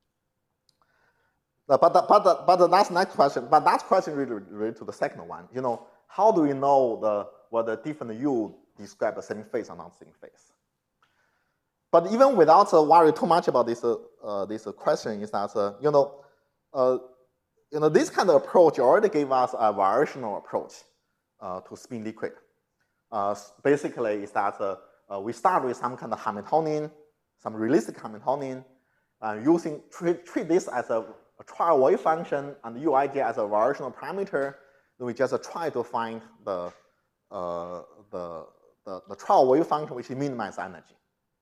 But the, but the, but the, that's next question. But that question really related to the second one. You know, how do we know the whether different U describe the same phase or not same phase? But even without uh, worry too much about this uh, uh, this uh, question, is that uh, you know, uh, you know this kind of approach already gave us a variational approach uh, to spin liquid. Uh, basically, is that uh, uh, we start with some kind of Hamiltonian, some realistic Hamiltonian, uh, using treat, treat this as a a trial wave function and U I J as a variational parameter. Then we just uh, try to find the, uh, the, the, the trial wave function which minimizes energy.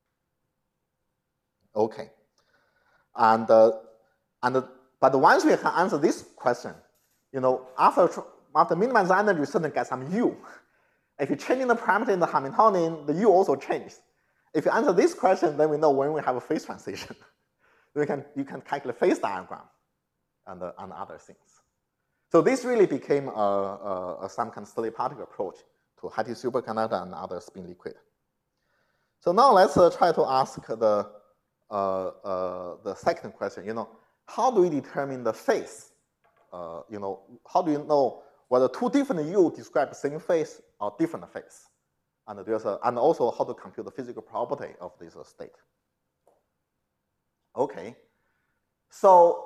Okay. And, uh, and, uh, but once we can answer this question, you know, after, after minimizing energy, we certainly get some U. If you change the parameter in the Hamiltonian, the U also changes. If you answer this question, then we know when we have a phase transition. we can, you can calculate phase diagram. And, uh, and other things. So this really became a, a, a some kind of steady particle approach to High-T superconductor and other spin liquid. So now let's uh, try to ask the, uh, uh, the second question. You know, how do we determine the phase? Uh, you know, how do you know whether two different U describe the same phase or different phase? And there's a, and also how to compute the physical property of this uh, state. Okay, so.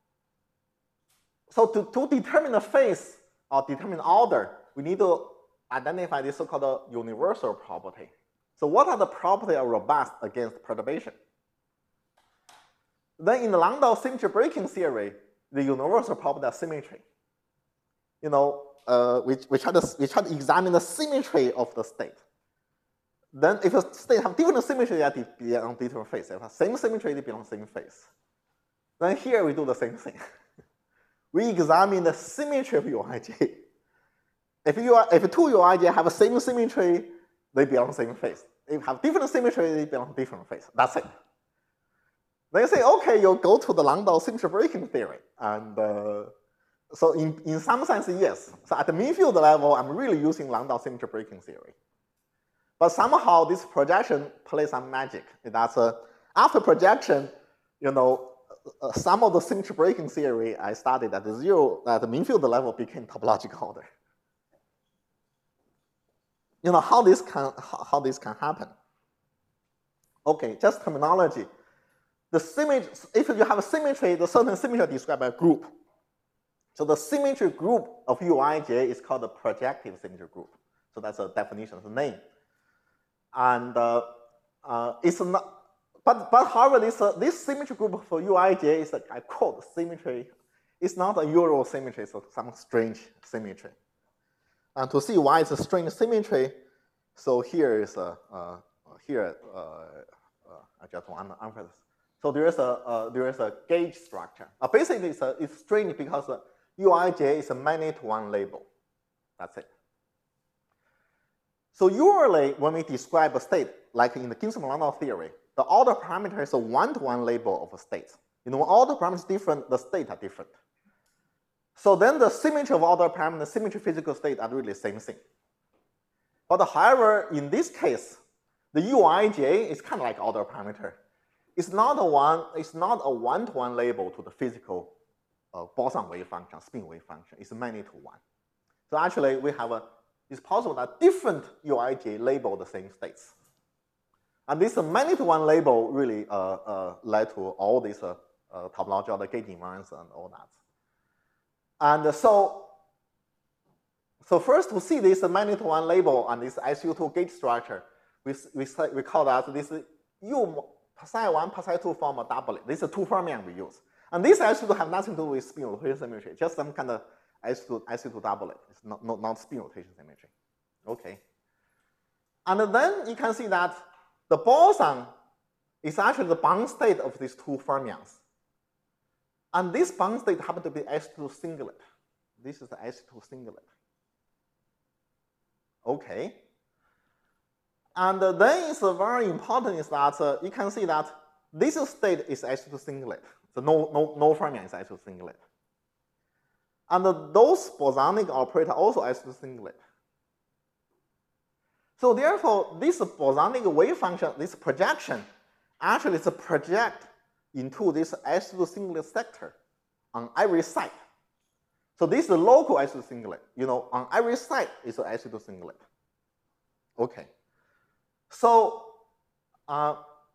So to, to determine the phase or determine order, we need to identify this so-called universal property. So what are the properties are robust against perturbation? Then in the Landau symmetry breaking theory, the universal property of symmetry. You know, uh, we, we, try to, we try to examine the symmetry of the state. Then if a state have different symmetry, they belong different phase. If have same symmetry, they belong same phase. Then here we do the same thing. We examine the symmetry of U I J. If you are, if two U I J have the same symmetry, they belong same phase. If you have different symmetry, they belong different phase. That's it. Then you say, okay, you go to the Landau symmetry breaking theory. And uh, so in, in some sense, yes. So at the mean field level, I'm really using Landau symmetry breaking theory. But somehow this projection plays some magic. That's uh, after projection, you know, uh, some of the symmetry breaking theory I studied at the zero, at the mean field level became topological order. You know, how this can, how, how this can happen. Okay, just terminology. The symmetry, if you have a symmetry, the certain symmetry described by a group. So the symmetry group of U I J is called the projective symmetry group. So that's a definition, it's a name. And uh, uh, it's not, but, but however, this, uh, this symmetry group for U I J is, a, I quote, symmetry. It's not a usual symmetry, so some strange symmetry. And to see why it's a strange symmetry, so here is a, uh, here, uh, uh, I just want to emphasize. So there is a, uh, there is a gauge structure. Uh, basically, it's, a, it's strange because uh, U I J is a many to one label. That's it. So usually, when we describe a state, like in the Ginzburg-Landau theory, the order parameter is a one-to-one label of a state. You know, when order parameter is different, the state are different. So then the symmetry of order parameter and the symmetry physical state are really the same thing. But however, in this case, the U I J is kind of like order parameter. It's not a one, it's not a one-to-one label to the physical uh, boson wave function, spin wave function. It's many to one. So actually, we have a, it's possible that different U I J label the same states. And this many to one label really uh, uh, led to all these uh, uh, topological gauge invariance and all that. And so, so first to see this many to one label and this S U two gauge structure, we, we, we call that this U psi one, psi two form a doublet. This is two fermion we use. And this S U two have nothing to do with spin rotation symmetry, just some kind of S U two, S U two doublet. It's not, not, not spin rotation symmetry. Okay. And then you can see that the boson is actually the bound state of these two fermions. And this bound state happens to be S two singlet. This is the S two singlet. Okay. And uh, then it's uh, very important is that uh, you can see that this state is S two singlet. So no, no, no fermion is S two singlet. And uh, those bosonic operator also S two singlet. So therefore, this bosonic wave function, this projection, actually is a project into this S two singlet sector on every side. So this is the local S two singlet. You know, on every side is an S two singlet. Okay. So, uh,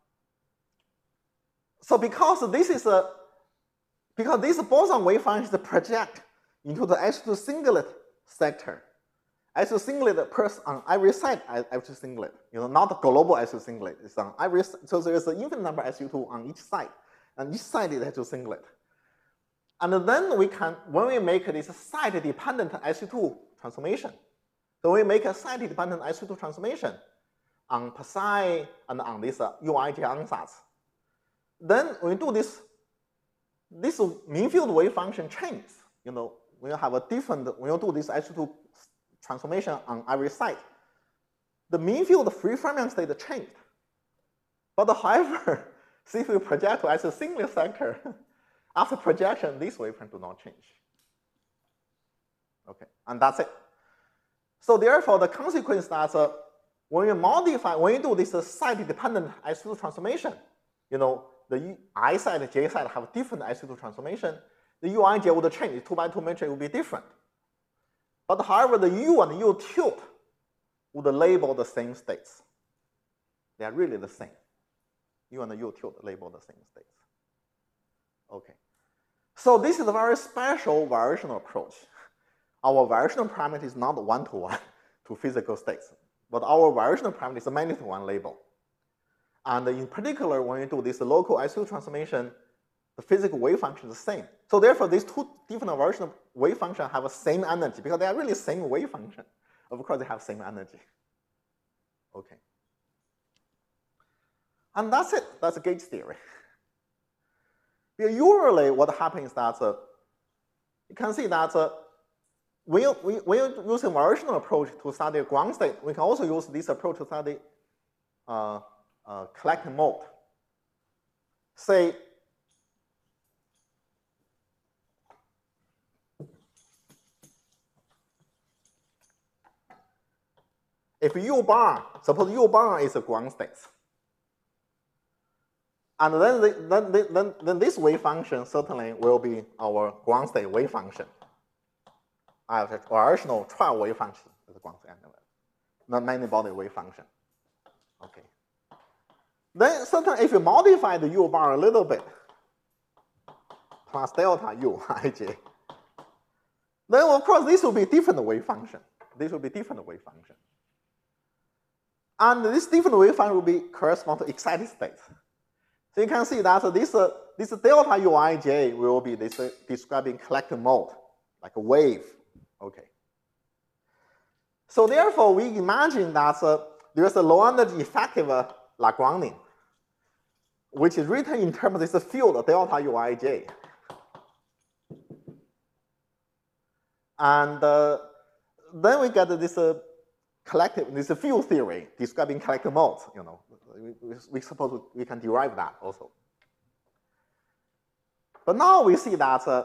so because this is a, because this boson wave function is a project into the S two singlet sector. S two singlet occurs on every side S two singlet. You know, not the global S two singlet. It's on every, so there is an infinite number S U two on each side. And each side is S two singlet. And then we can, when we make this side-dependent S U two transformation, so we make a side-dependent S U two transformation on psi and on this uh, U I J ansatz. Then when we do this, this mean field wave function changes. You know, when you have a different, when you do this S U two transformation on every side, the mean field free fermion state changed. But however, see if we project to S two singlet sector, after projection, this waveform do not change. Okay, and that's it. So therefore, the consequence that uh, when you modify, when you do this uh, side-dependent S two transformation, you know, the I side and J side have different S two transformation, the U I J would change, the two by two matrix would be different. But however, the U and U tilt would label the same states. They are really the same. U and U tilt label the same states. Okay. So this is a very special variational approach. Our variational parameter is not one-to-one to physical states, but our variational parameter is a many-to-one label. And in particular, when you do this local S two transformation, the physical wave function is the same. So therefore, these two different versions of wave function have the same energy because they are really the same wave function. Of course, they have same energy. Okay. And that's it. That's gauge theory. Because usually, what happens is that uh, you can see that uh, when, you, when you use a variational approach to study ground state, we can also use this approach to study uh, uh, collecting mode. Say, if U bar, suppose U bar is a ground state. And then, the, then, then, then this wave function certainly will be our ground state wave function. Our original trial wave function is a ground state anyway, not many body wave function. Okay. Then certainly if you modify the U bar a little bit, plus delta U ij, then of course this will be different wave function. This will be different wave function. And this different wave function will be correspond to excited state. So you can see that this, uh, this delta Uij will be this uh, describing collective mode, like a wave. Okay. So therefore, we imagine that uh, there's a low energy effective uh, Lagrangian, which is written in terms of this field delta Uij. And uh, then we get this uh, collective, this field theory describing collective modes, you know. We, we, we suppose we can derive that also. But now we see that uh,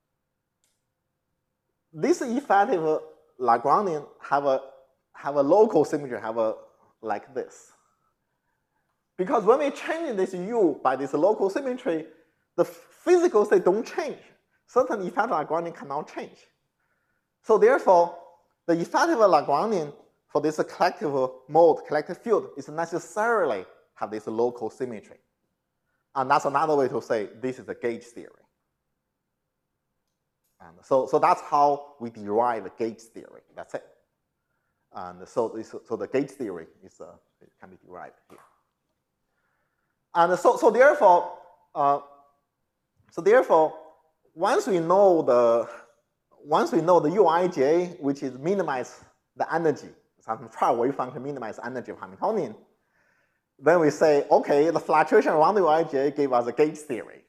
this effective uh, Lagrangian have a, have a local symmetry, have a like this. Because when we change this U by this local symmetry, the physical state don't change. Certain effective Lagrangian cannot change. So therefore, the effective Lagrangian for this collective mode, collective field, is necessarily have this local symmetry. And that's another way to say this is a gauge theory. And so, so that's how we derive the gauge theory. That's it. And so, this, so the gauge theory is, uh, it can be derived here. And so, so therefore, uh, so therefore, once we know the once we know the Uij, which is minimize the energy, some trial wave function minimize energy of Hamiltonian, then we say, okay, the fluctuation around the Uij gave us a gauge theory.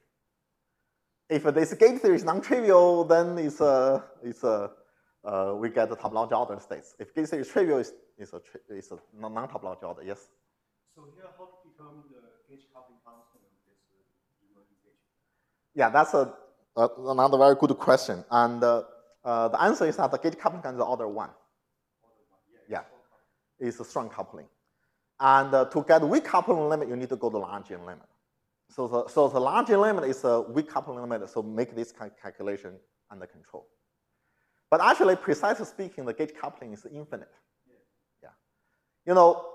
If this gauge theory is non-trivial, then it's a, it's a, uh, we get the topological order states. If gauge theory is trivial, it's, it's a, it's a non-topological order, yes? So here, how to determine the gauge coupling constant of this uh, equation? Yeah, that's a, a, another very good question. And uh, uh, the answer is that the gauge coupling constant is order one. Yeah, it's a strong coupling. And uh, to get weak coupling limit, you need to go to Lagrangian limit. So the, so the Lagrangian limit is a weak coupling limit, so make this calculation under control. But actually, precisely speaking, the gauge coupling is infinite. Yeah. You know,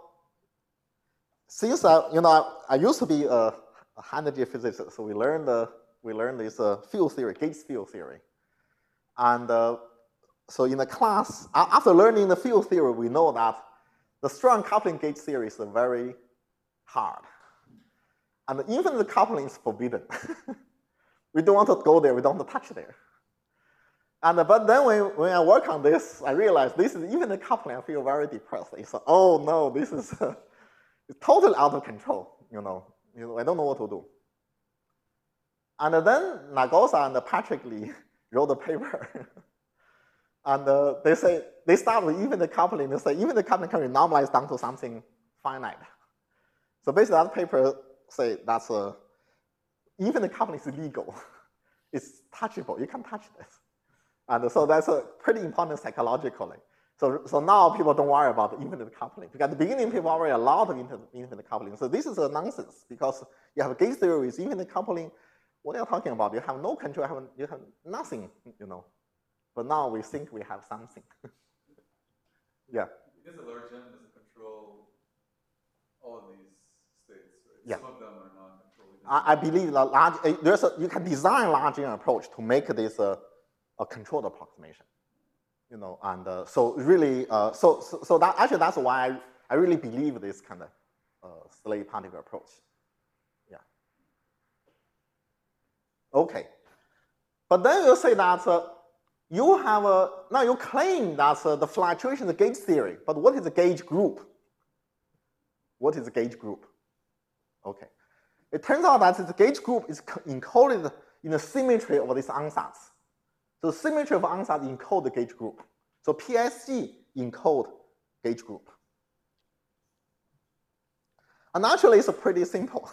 since I, you know, I, I used to be a, a high energy physicist, so we learned, uh, we learned this uh, field theory, gauge field theory. And uh, so in the class, after learning the field theory, we know that the strong coupling gauge theory is very hard. And the infinite coupling is forbidden. We don't want to go there, we don't want to touch there. And, but then when, when I work on this, I realize this is infinite coupling, I feel very depressed. It's like, oh no, this is uh, it's totally out of control, you know. You know, I don't know what to do. And then Nagosa and Patrick Lee wrote a paper. And uh, they say, they start with infinite coupling. They say infinite coupling can be normalized down to something finite. So basically that paper say that's a, infinite coupling is illegal. It's touchable, you can touch this. And so that's a pretty important psychologically. So, so now people don't worry about the infinite coupling. Because at the beginning people worry a lot of infinite, infinite coupling. So this is a nonsense because you have a gauge theory with infinite coupling. What are you talking about? You have no control, you have, you have nothing, you know. But now we think we have something. Yeah. Because the large M doesn't control all of these states, right? Yeah. Some of them are not controlled. I, I believe that large, uh, there's a, you can design large M approach to make this a, a controlled approximation. You know, and uh, so really, uh, so, so so that actually that's why I, I really believe this kind of uh, slave particle approach. Yeah. Okay. But then you say that uh, you have a, now you claim that uh, the fluctuation is a gauge theory, but what is a gauge group? What is a gauge group? Okay. It turns out that the gauge group is encoded in the symmetry of these ansatz. So the symmetry of ansatz encode the gauge group. So P S G encode gauge group. And actually it's pretty simple.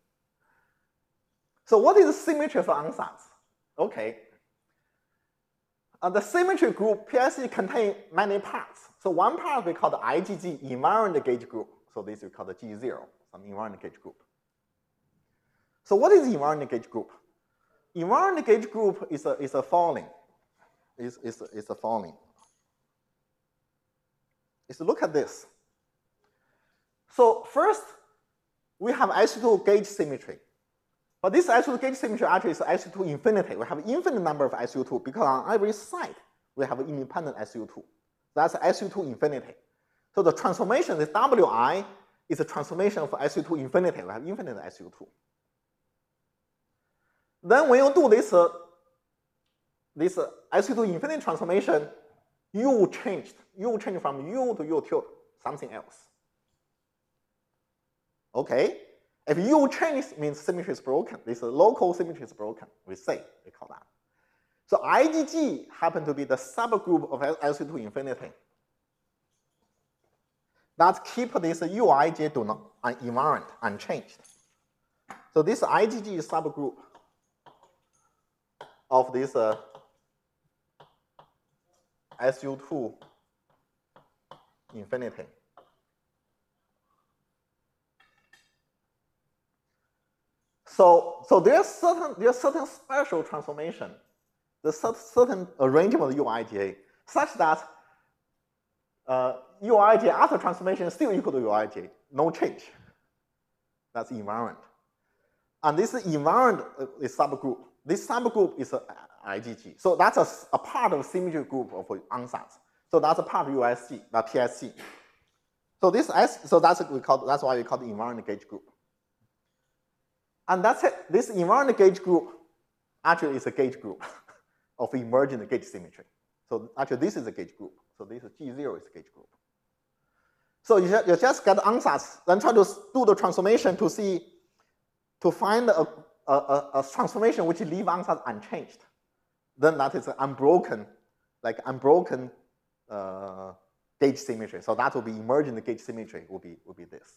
So what is the symmetry of ansatz? Okay. Uh, the symmetry group P S G contains many parts. So one part we call the I G G, invariant gauge group. So this we call the G zero, some invariant gauge group. So what is invariant gauge group? Invariant gauge group is a, is a following. Is, is, is a following. Is look at this. So first, we have S U two gauge symmetry. But this S U two gauge symmetry actually is S U two infinity. We have an infinite number of S U two because on every side, we have an independent S U two. That's S U two infinity. So the transformation, this W I, is a transformation of S U two infinity. We have infinite S U two. Then when you do this, uh, this uh, S U two infinite transformation, U changed. U changed from U to U tilde, something else. Okay? If U changes, means symmetry is broken. This local symmetry is broken. We say, we call that. So I G G happen to be the subgroup of S U two infinity that keep this U I J do not invariant unchanged. So this I G G subgroup of this uh, S U two infinity. So, so there's certain there's certain special transformation, there's certain arrangement of U I J such that uh, U I J after transformation is still equal to U I J, no change. That's invariant. And this invariant is subgroup. This subgroup is a I G G. So that's a, a part of symmetry group of ansatz. So that's a part of U S G, that P S G. So this S, so that's what we call that's why we call the invariant gauge group. And that's it. This invariant gauge group actually is a gauge group of emergent gauge symmetry. So actually this is a gauge group. So this is G zero is a gauge group. So you just, you just get ansatz, then try to do the transformation to see, to find a, a, a, a transformation which leave ansatz unchanged. Then that is an unbroken, like unbroken uh, gauge symmetry. So that will be emergent gauge symmetry will be, will be this.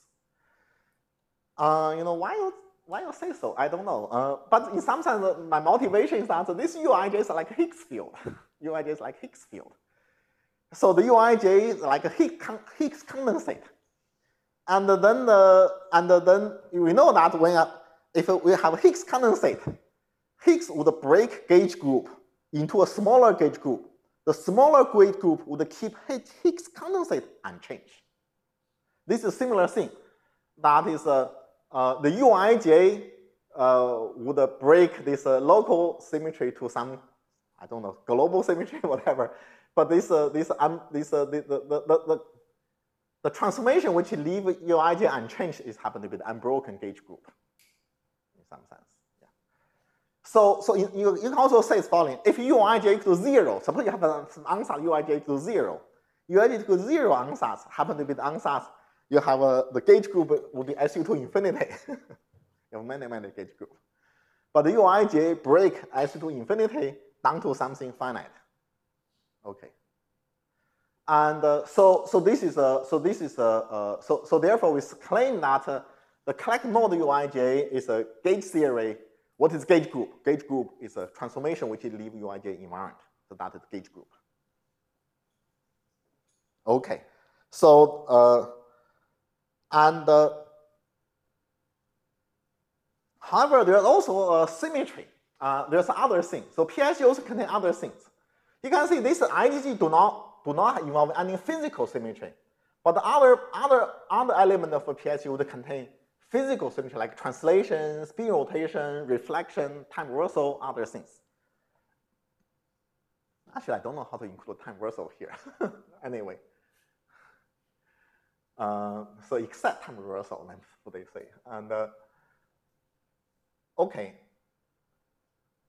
Uh, you know, why you, why you say so? I don't know. Uh, but in some sense, uh, my motivation is that this U I J is like Higgs field. U I J is like Higgs field. So the U I J is like a Higgs condensate. And then, uh, and then we know that when uh, if we have Higgs condensate, Higgs would break gauge group into a smaller gauge group. The smaller gauge group would keep Higgs condensate unchanged. This is a similar thing. That is, uh, uh, the U I J uh, would break this uh, local symmetry to some, I don't know, global symmetry, whatever. But this, uh, this, um, this, uh, the, the, the, the, the transformation which leave U I J unchanged is happen to be the unbroken gauge group, in some sense. Yeah. So, so you, you, you can also say it's following. If U I J equals to zero, suppose you have an ansatz U I J equals to zero. U I J equals to zero ansatz happen to be the ansatz. You have a, the gauge group will be S U two infinity. You have many, many gauge group. But the U I J break S U two infinity down to something finite. Okay. And uh, so, so this is a, so this is a, uh, so, so therefore we claim that uh, the collect node U I J is a gauge theory. What is gauge group? Gauge group is a transformation which leave U I J invariant. So that is gauge group. Okay. So, uh, and uh, however, there's also a symmetry. Uh, there's other things. So P S G also contains other things. You can see this I G G do not, do not involve any physical symmetry. But the other, other, other element of P S G would contain physical symmetry like translation, spin rotation, reflection, time reversal, other things. Actually, I don't know how to include time reversal here. Anyway. Uh, so except time reversal, that's what they say. And uh, okay.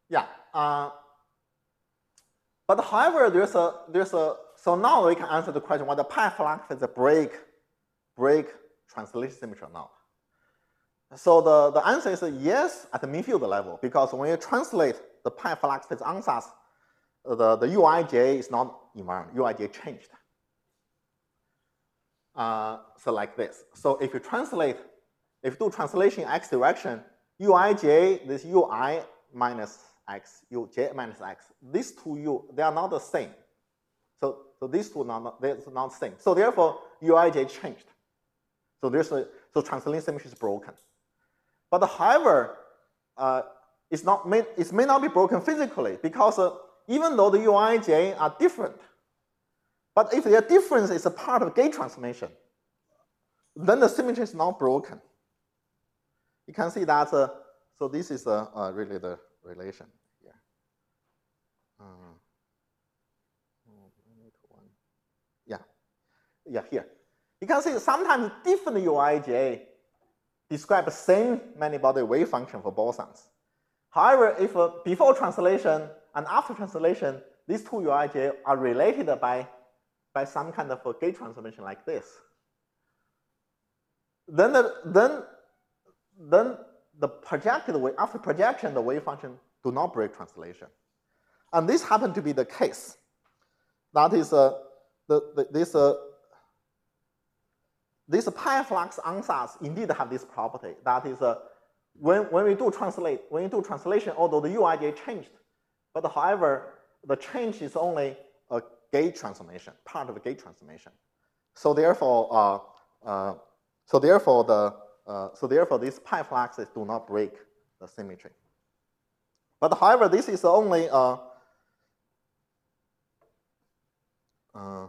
Yeah. Uh, but however, there's a there's a so now we can answer the question whether pi flux is a break break translation symmetry or not. So the, the answer is yes at the mean field level, because when you translate the pi flux phase ansatz, the, the U I J is not invariant. U I J changed. Uh, so like this. So if you translate, if you do translation in x direction, U I J, this U I minus x, U J minus x, these two U, they are not the same. So, so these two are not, they're not the same. So therefore, U I J changed. So there's a, so translation symmetry is broken. But however, uh, it's not may, it may not be broken physically, because uh, even though the U I J are different, but if their difference is a part of gate transformation, then the symmetry is not broken. You can see that, uh, so this is uh, uh, really the relation here. Uh, yeah, yeah, here. You can see sometimes different U I J describe the same many-body wave function for bosons. However, if uh, before translation and after translation, these two U I J are related by, by some kind of a gate transformation like this, then the, then, then the projected wave, after projection, the wave function do not break translation. And this happened to be the case. That is, uh, the, the, this uh, This pi flux ansatz indeed have this property. That is, uh, when, when we do translate, when we do translation, although the U I J changed, but however, the change is only a gate transformation, part of a gate transformation. So therefore, uh, uh, so therefore the uh, so therefore these pi fluxes do not break the symmetry. But however, this is only uh, uh,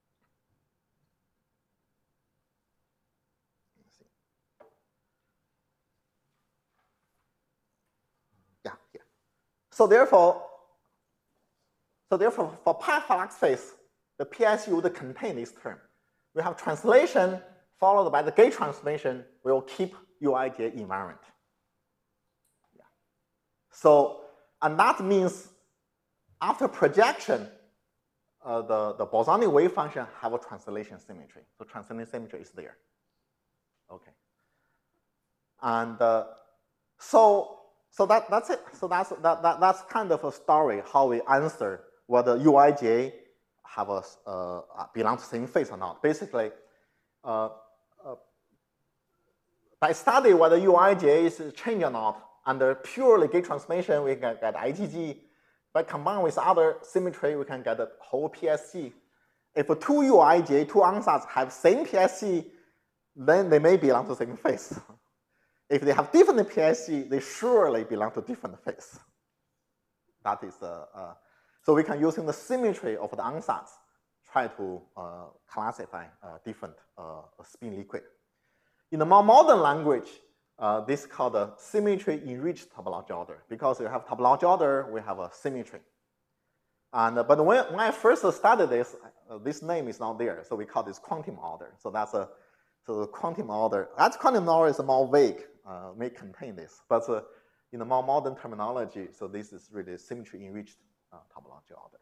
yeah, here. So therefore, so therefore, for pi flux phase, the P S U would contain this term. We have translation followed by the gate transformation. We will keep U I J invariant. Yeah. So, and that means after projection, uh, the, the bosonic wave function have a translation symmetry. So translation symmetry is there. Okay. And uh, so, so that, that's it. So that's, that, that, that's kind of a story how we answer whether U I J have a, uh, belong to the same phase or not. Basically, uh, uh, by study whether U I J is changed or not, under purely gate transformation, we can get I G G. By combined with other symmetry, we can get a whole P S G. If two U I J, two ansatz have same P S G, then they may belong to the same phase. If they have different P S G, they surely belong to different phase. That is, uh, uh, so we can using the symmetry of the ansatz try to uh, classify uh, different uh, spin liquid. In the more modern language, uh, this is called a symmetry enriched topology order. Because we have topology order, we have a symmetry. And uh, but when, when I first studied this, uh, this name is not there, so we call this quantum order. So that's a so the quantum order. That quantum order is more vague, uh, may contain this, but uh, in the more modern terminology, so this is really symmetry enriched uh, topology order.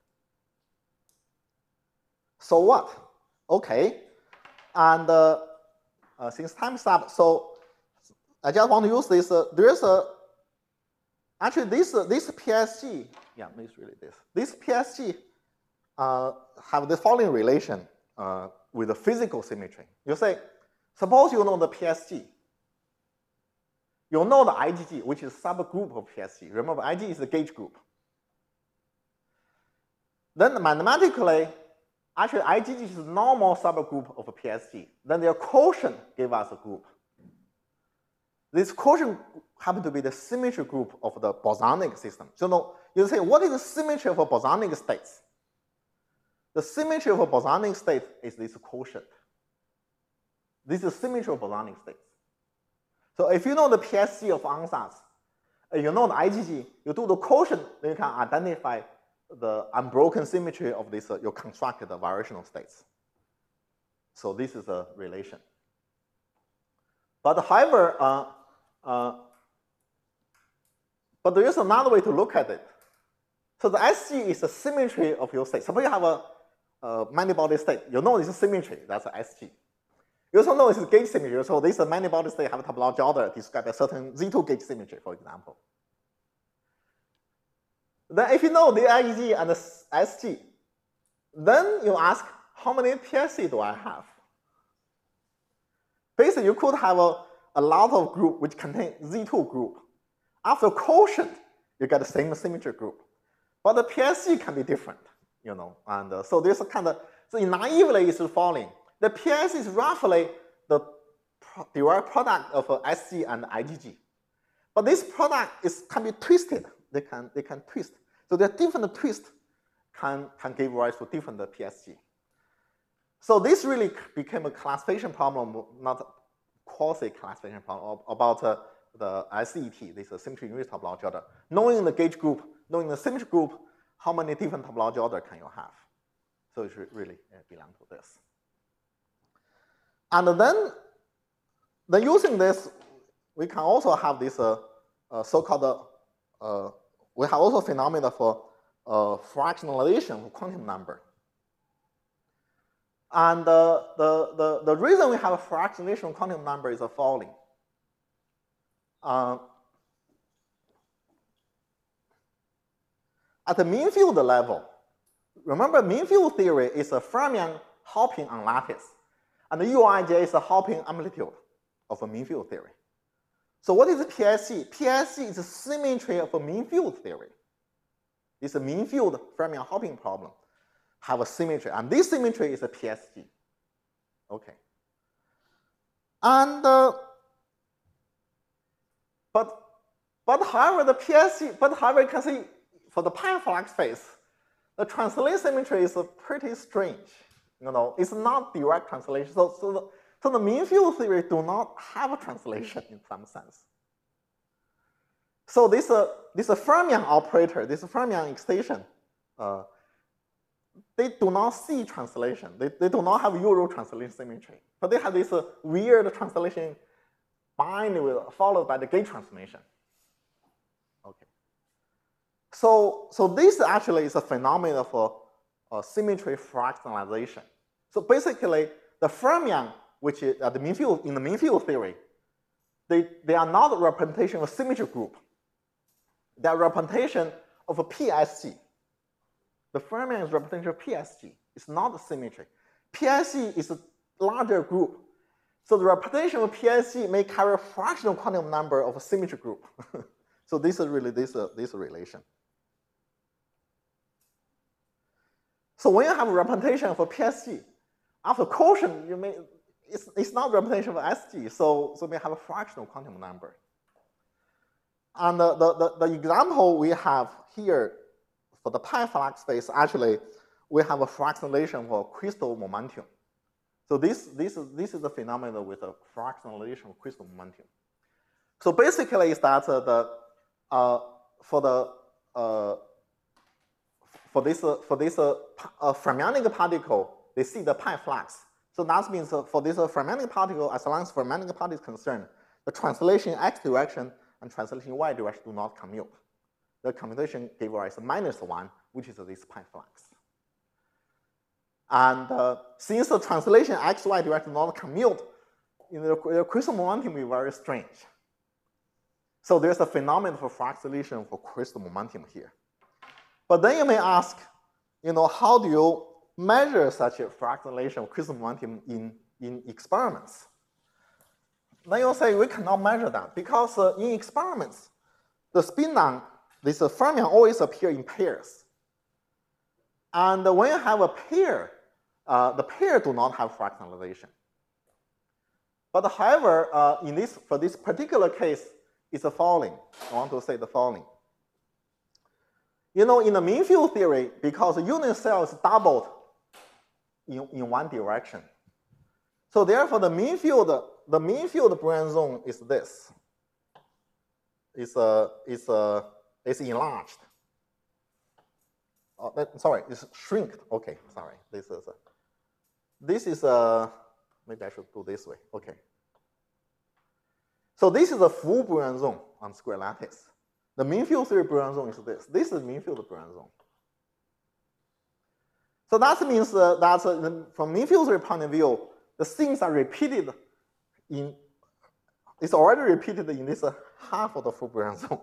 So what? Okay, and uh, uh, since time is up, so I just want to use this. Uh, there's a actually this uh, this P S G. Yeah, it's really this. This P S G uh, have the following relation uh, with the physical symmetry. You say, suppose you know the P S G. You know the I G G, which is subgroup of P S G. Remember, I G is the gauge group. Then mathematically, actually I G G is a normal subgroup of a P S G. Then their quotient give us a group. This quotient happen to be the symmetry group of the bosonic system. So now you say, what is the symmetry of a bosonic states? The symmetry of a bosonic state is this quotient. This is symmetry of bosonic states. So if you know the P S G of ansatz, you know the I G G, you do the quotient, then you can identify the unbroken symmetry of this uh, your constructed variational states. So this is a relation. But however, uh, uh, But there is another way to look at it. So the S G is the symmetry of your state. Suppose you have a, a many-body state. You know it's a symmetry. That's a S G. You also know it's a gauge symmetry. So this many-body state have a topology order describe a certain Z two gauge symmetry, for example. Then if you know the I G and the S G, then you ask, how many P S C do I have? Basically, you could have a, a lot of group which contain Z two group. After quotient, you get the same symmetry group. But the P S C can be different, you know. And uh, so there's a kind of, so naively it's the following. The P S C is roughly the pro direct product of uh, S G and I G G. But this product is, can be twisted. They can, they can twist. So the different twists can, can give rise to different uh, P S G. So this really became a classification problem, not quasi-classification problem, about uh, the S E T, this is symmetry unit topology order. Knowing the gauge group, knowing the symmetry group, how many different topology order can you have? So it should really uh, belong to this. And then, then using this, we can also have this uh, uh, so-called, uh, we have also phenomena for uh, fractionalization of quantum number. And uh, the, the, the reason we have a fractionalization of quantum number is the following. Uh, at the mean field level, remember mean field theory is a Fermion hopping on lattice. And the U I J is a hopping amplitude of a mean field theory. So what is P S C? P S C is a symmetry of a mean field theory. It's a mean field Fermion hopping problem. Have a symmetry, and this symmetry is a P S G. Okay. And uh, but but however the P S G, but however you can see for the pi flux space, the translation symmetry is uh, pretty strange. You know, it's not direct translation. So so the, so the mean field theory do not have a translation in some sense. So this uh, this uh, Fermion operator, this Fermion excitation. Uh, They do not see translation. They, they do not have Euro translation symmetry. But they have this uh, weird translation bind with, followed by the gauge transformation. Okay. So, so this actually is a phenomenon for uh, symmetry fractionalization. So basically, the fermion, which is uh, the mean field, in the mean field theory, they, they are not a representation of a symmetry group. They are a representation of a P S G. The fermion is representation of P S G. It's not a symmetry. P S G is a larger group. So the representation of P S G may carry a fractional quantum number of a symmetry group. So this is really this, uh, this relation. So when you have a representation of a P S G, after quotient, you may, it's, it's not representation of S G, so, so we have a fractional quantum number. And the, the, the, the example we have here for the pi flux space, actually, we have a fractionalization for crystal momentum. So this, this, is, this is the phenomenon with a fractionalization of crystal momentum. So basically, is that uh, the uh, for the uh, for this uh, for this uh, uh, fermionic particle, they see the pi flux. So that means uh, for this uh, fermionic particle, as long as fermionic particle is concerned, the translation in x direction and translation in y direction do not commute. The commutation gave rise to minus one, which is this pi flux. And uh, since the translation x y direction do not commute, you know, the crystal momentum will be very strange. So there's a phenomenon for fractionalization for crystal momentum here. But then you may ask, you know, how do you measure such a fractionalization of crystal momentum in, in experiments? Then you'll say we cannot measure that because uh, in experiments, the spin-on, this uh, fermion always appear in pairs. And when you have a pair, uh, the pair do not have fractionalization. But however, uh, in this, for this particular case, it's the following. I want to say the following. You know, in the mean field theory, because the unit cell is doubled in, in one direction. So therefore, the mean field, the mean field Bragg zone is this. It's a, it's a, it's enlarged. Oh, that, sorry, it's shrinked. Okay, sorry. This is a, this is a, maybe I should do this way. Okay. So this is a full Bragg zone on square lattice. The mean field theory Brillouin zone is this. This is mean field Brillouin zone. So that means uh, that uh, from mean field theory point of view, the things are repeated in, it's already repeated in this uh, half of the full Brillouin zone.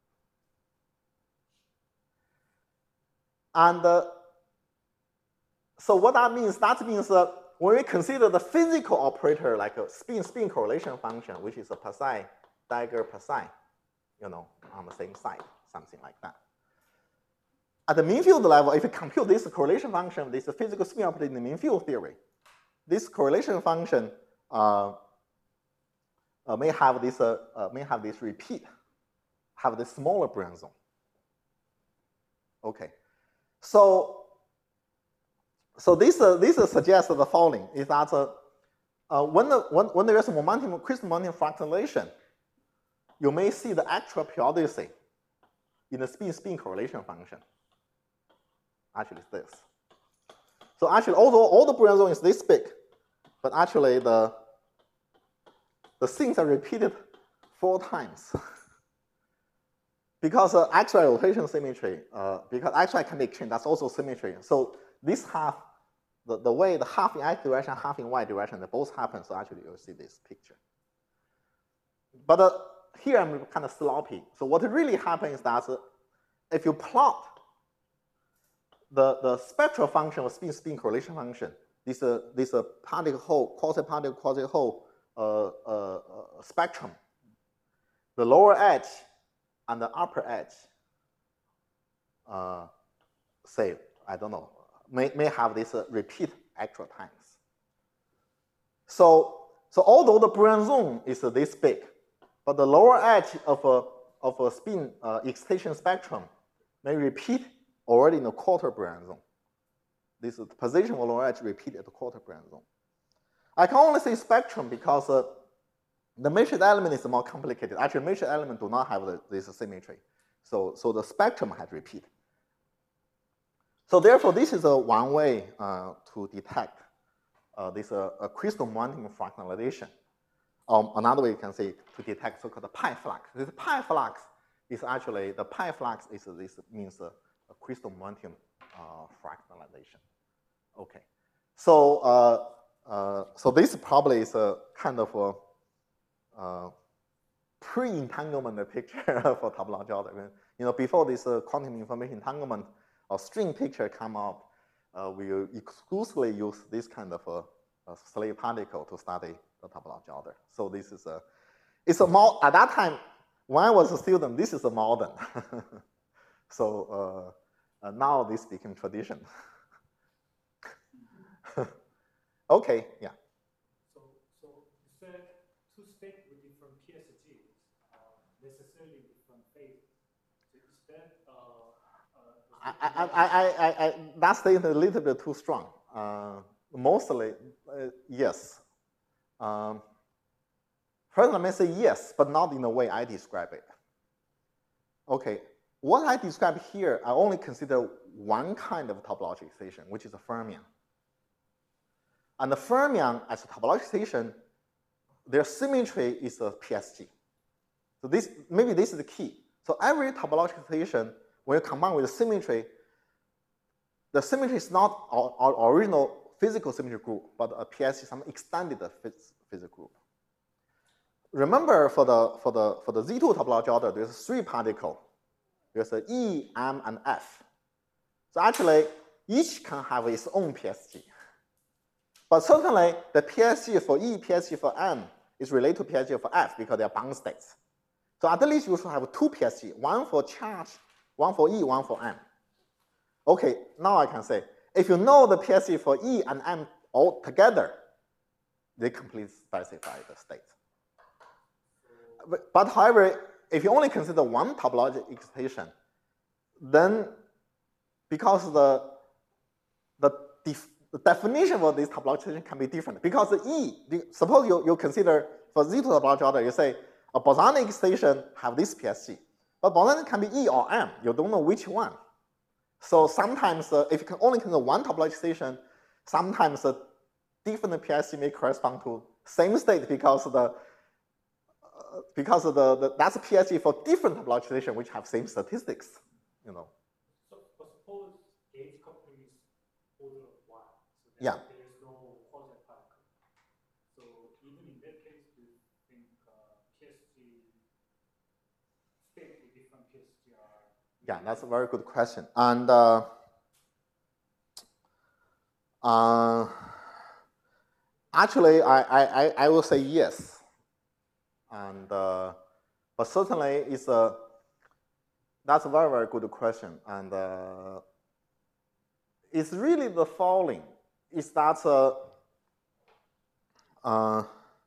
And uh, so what that means, that means uh, when we consider the physical operator like a spin-spin correlation function, which is a psi, dagger psi, you know, on the same side, something like that. At the mean field level, if you compute this correlation function, this physical spin operator in the mean field theory, this correlation function uh, uh, may have this uh, uh, may have this repeat, have this smaller Brillouin zone. Okay, so so this uh, this uh, suggests the following: is that uh, uh, when the when when there is a momentum crystal momentum fractalization, you may see the actual periodicity in the spin-spin correlation function. Actually, it's this. So actually, although all the Brillouin zone is this big, but actually the the things are repeated four times because uh, X-ray rotation symmetry. Uh, because X-ray can be changed, that's also symmetry. So this half, the the way the half in X direction, half in Y direction, they both happen. So actually, you'll see this picture. But uh, here I'm kind of sloppy. So what really happens is that uh, if you plot the, the spectral function of spin-spin correlation function, this, uh, this uh, particle hole, quasi-particle, quasi-hole uh, uh, uh, spectrum, the lower edge and the upper edge, uh, say, I don't know, may, may have this uh, repeat actual times. So, so although the Brillouin zone is uh, this big, but the lower edge of a, of a spin uh, excitation spectrum may repeat already in the quarter Brillouin zone. This is the position of lower edge repeated at the quarter Brillouin zone. I can only say spectrum because uh, the matrix element is more complicated. Actually, matrix element do not have the, this symmetry. So, so the spectrum has repeat. So therefore, this is a one way uh, to detect uh, this uh, a crystal momentum fractalization. Um, another way you can say to detect so-called pi flux. This pi flux is actually, the pi flux is this means uh, a crystal momentum uh, fractalization. Okay, so uh, uh, so this probably is a kind of a uh, pre-entanglement picture for topology algebra. You know, before this uh, quantum information entanglement or string picture come up, uh, we exclusively use this kind of a, a slave particle to study the topology order. So this is a, it's a more, at that time, when I was a student, this is a modern. So uh, uh, now this became tradition. Okay, yeah. So, so you said two states with different P S Gs, uh, necessarily different phases. So is that uh, uh, I, I, I, I, I, that statement is a little bit too strong. Uh, mostly, uh, yes. Um, first, let me say yes, but not in the way I describe it. Okay, what I describe here, I only consider one kind of topological excitation, which is a fermion. And the fermion as a topological excitation, their symmetry is a P S G. So this, maybe this is the key. So every topological excitation, when you combine with the symmetry, the symmetry is not our, our original physical symmetry group, but a P S G, some extended physical group. Remember, for the for the for the Z two topology order, there's three particles. There's a E, M, and F. So actually, each can have its own P S G. But certainly, the P S G for E, P S G for M is related to P S G for F because they are bound states. So at least you should have two P S G, one for charge, one for E, one for M. Okay, now I can say, if you know the P S G for E and M all together, they completely specify the state. But, but however, if you only consider one topological excitation, then because the, the, def, the definition for this topological excitation can be different. Because the E, the, suppose you, you consider for Z two topology order, you say a bosonic excitation have this P S G. But bosonic can be E or M. You don't know which one. So sometimes, uh, if you can only consider one topological excitation, sometimes uh, different P S G may correspond to same state because the because the, the that's a P S G for different topological station which have same statistics, you know. So, but suppose gauge coupling is order of one, so then Yeah. there is no quasi particle. So even in that case, do you think uh, P S G state with different P S G are? Yeah, that's a very good question. And uh, uh, actually, I, I, I will say yes. And uh, but certainly it's a that's a very, very good question. And uh, it's really the following: is that uh, uh,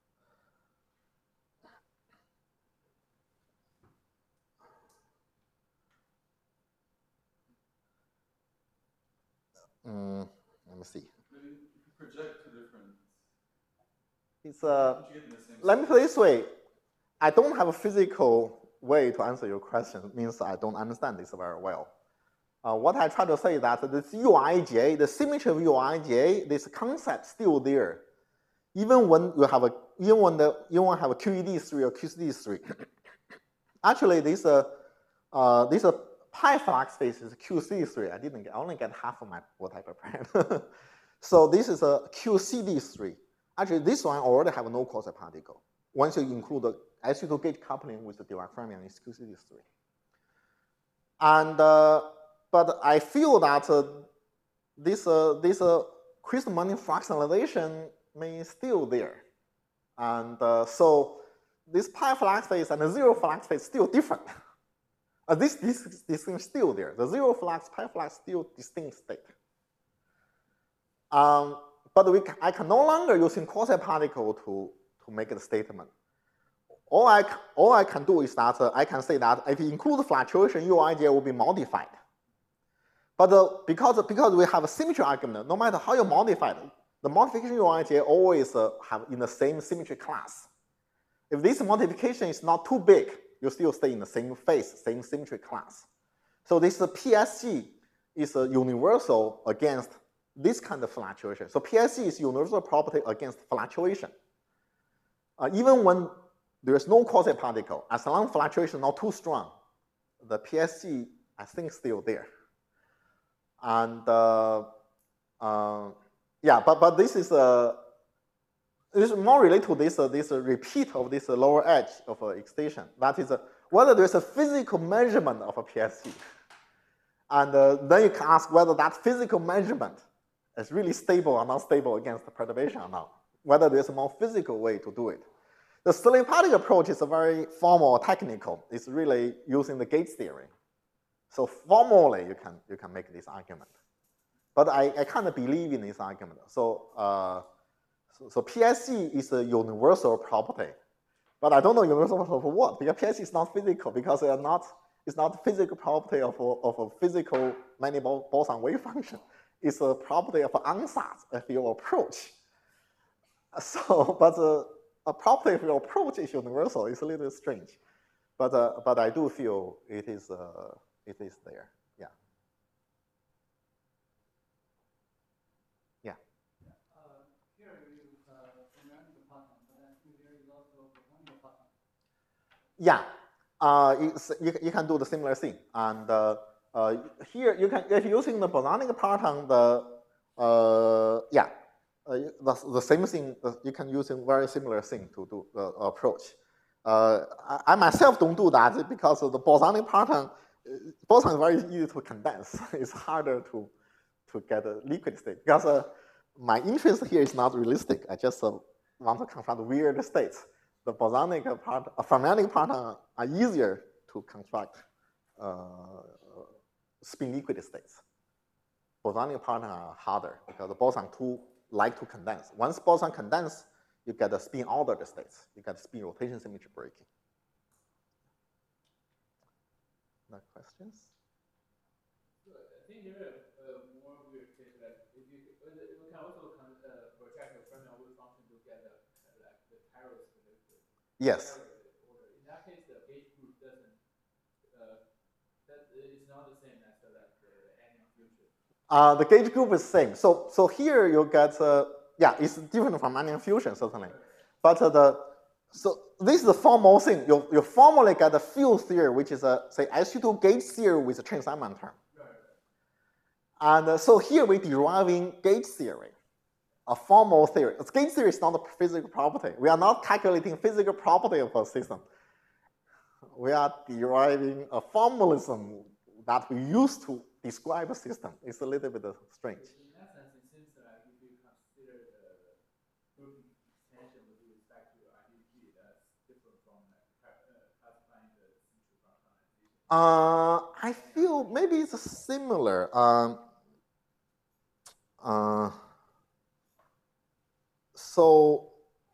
um, let me see. Maybe if you project two different. It's uh, Don't you get in the same let me state? put it this way: I don't have a physical way to answer your question. It means I don't understand this very well. Uh, what I try to say is that this U I J A, the symmetry of U I J A, this concept still there. Even when you have a, even when the, you want to have a Q E D three or Q C D three. Actually, this uh, uh, this uh, pi flux space is Q C D three. I didn't get, I only get half of my what I prepared. So this is a Q C D three. Actually, this one already have no quasi particle. Once you include the S U two gauge coupling with the Dirac fermion, it's Q C D three. And uh, but I feel that uh, this uh, this uh, crystal Munding fractionalization may still there, and uh, so this pi flux phase and the zero flux phase still different. Uh, this this this thing is still there. The zero flux pi flux still distinct state. Um, but we can, I can no longer using quasi particle to to make the statement. All I, all I can do is that uh, I can say that if you include fluctuation, U I J will be modified. But uh, because, because we have a symmetry argument, no matter how you modify it, the modification U I J always uh, have in the same symmetry class. If this modification is not too big, you still stay in the same phase, same symmetry class. So this uh, P S G is uh, universal against this kind of fluctuation. So P S G is universal property against fluctuation. Uh, even when there is no quasi particle, as long as fluctuation is not too strong, the P S G, I think, still there. And uh, uh, yeah, but but this is a this is more related to this uh, this uh, repeat of this uh, lower edge of uh, excitation. That is uh, whether there is a physical measurement of a P S G, and uh, then you can ask whether that physical measurement is really stable or not stable against the perturbation or not. Whether there is a more physical way to do it. The Stirling particle approach is a very formal, technical. It's really using the gauge theory. So formally, you can you can make this argument, but I, I kind of believe in this argument. So, uh, so so P S G is a universal property, but I don't know universal property for what, because P S G is not physical, because they are not it's not physical property of a, of a physical many boson wave function. It's a property of an ansatz if you approach. So, but uh, a property if you approach is universal. It's a little strange, but uh, but I do feel it is uh, it is there. Yeah. Yeah. Uh, here you use uh, fermionic pattern, but then here is also bosonic pattern. Yeah. Uh, it's, you you can do the similar thing, and uh, uh, here you can if using the bosonic pattern, the uh, yeah. Uh, the, the same thing, uh, you can use a very similar thing to do the uh, approach. Uh, I, I myself don't do that because of the bosonic pattern, uh, boson is very easy to condense. It's harder to, to get a liquid state because uh, my interest here is not realistic. I just uh, want to construct weird states. The bosonic part, uh, fermionic pattern are easier to construct uh, spin liquid states. Bosonic pattern are harder because the boson too like to condense. Once boson condense, you get the spin ordered states. You get spin rotation symmetry breaking. Other questions? So I think there are uh, more weird case that if you, uh, you can also con, uh, project a fermion wave function to get the, uh, like the Tyros liquid. Yes. Order. In that case, the gauge group doesn't, uh, that is not the same as the, like, the, the annual future. Uh, the gauge group is same. So so here you get uh, yeah, it's different from annealing fusion certainly, but uh, the so this is the formal thing. You, you formally get a field theory, which is a, say, S U two gauge theory with a Chern-Simons term. And uh, so here we're deriving gauge theory, a formal theory. Gauge theory is not a physical property. We are not calculating physical property of a system. We are deriving a formalism that we use to describe a system. It's a little bit strange. In that sense, it seems like if you consider the grouping extension with respect to I D P, that's different from like, uh, classifying the symmetry factorization. Uh, I feel maybe it's similar. Um, uh, so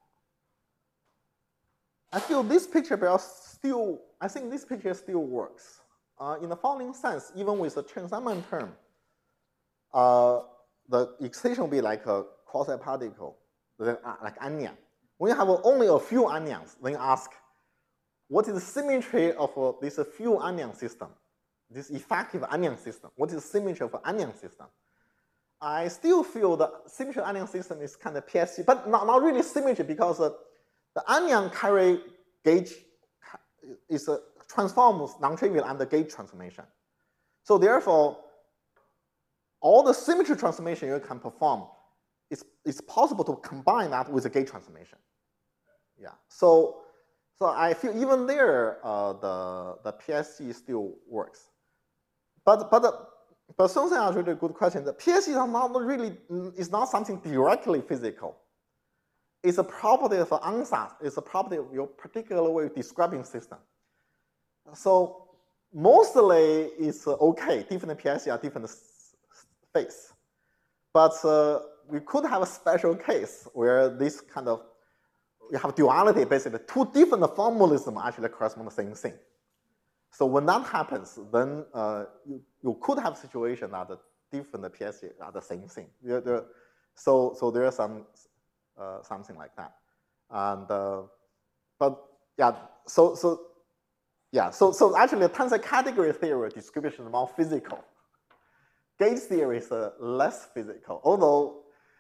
I feel this picture will still, I think this picture still works. Uh, in the following sense, even with the Chern-Simons term, uh, the excitation will be like a quasi-particle, like anion. When you have only a few anions, then you ask, what is the symmetry of uh, this uh, few anion system, this effective anion system? What is the symmetry of an anion system? I still feel the symmetry of anion system is kind of P S C, but not, not really symmetry because uh, the anion carry gauge is a transforms non-trivial under gauge transformation. So therefore, all the symmetry transformation you can perform, it's, it's possible to combine that with a gauge transformation. Yeah. So, so I feel even there, uh, the, the P S C still works. But, but, the, but something else really good question. The P S C is not really, is not something directly physical. It's a property of ansatz. It's a property of your particular way of describing system. So mostly it's okay. Different P S C are different phase. But uh, we could have a special case where this kind of, you have duality, basically two different formalisms actually correspond to the same thing. So when that happens, then uh, you, you could have a situation that the different P S C are the same thing. They're, they're, so, so there is some, uh, something like that. And, uh, but yeah, so, so, yeah, so, so actually the tensor category theory description is more physical. Gauge theory is uh, less physical, although,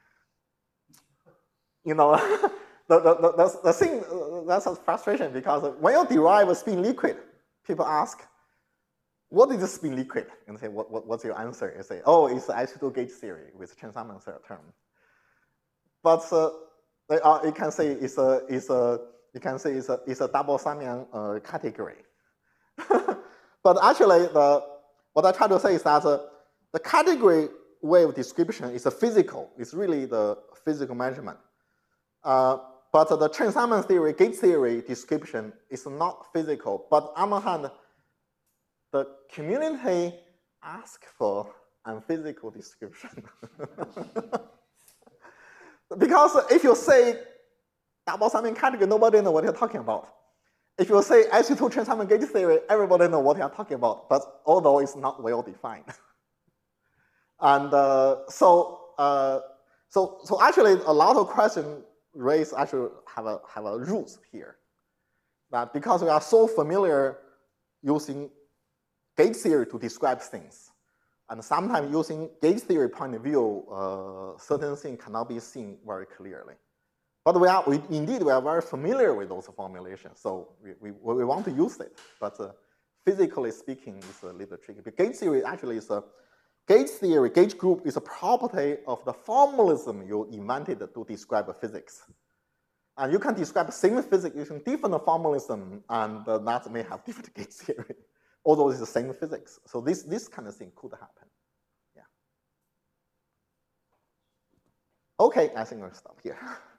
you know, the, the, the, the thing, uh, that's a frustration because when you derive a spin liquid, people ask, what is the spin liquid? And say, what, what, what's your answer? You say, oh, it's the S U two gauge theory with Chern-Simons term. But uh, they are, you can say it's a, it's a, you can say it's a, it's a double Samian uh, category. But actually, the, what I try to say is that uh, the category way of description is a physical. It's really the physical measurement. Uh, but uh, the Chern-Simons theory, gauge theory description is not physical. But on the other hand, the community asks for a physical description. Because if you say double Samian category, nobody knows what you're talking about. If you say S U two Chern-Simons gauge theory, everybody knows what you're talking about, but although it's not well defined. And uh, so, uh, so, so actually, a lot of questions raised actually have a have a roots here. That because we are so familiar using gauge theory to describe things, and sometimes using gauge theory point of view, uh, certain things cannot be seen very clearly. But we are, we, indeed, we are very familiar with those formulations, so we, we, we want to use it. But uh, physically speaking, it's a little tricky. But gauge theory actually is a, gauge theory, gauge group is a property of the formalism you invented to describe physics. And you can describe the same physics using different formalism, and uh, that may have different gauge theory, although it's the same physics. So this, this kind of thing could happen. Yeah. Okay, I think I'll stop here.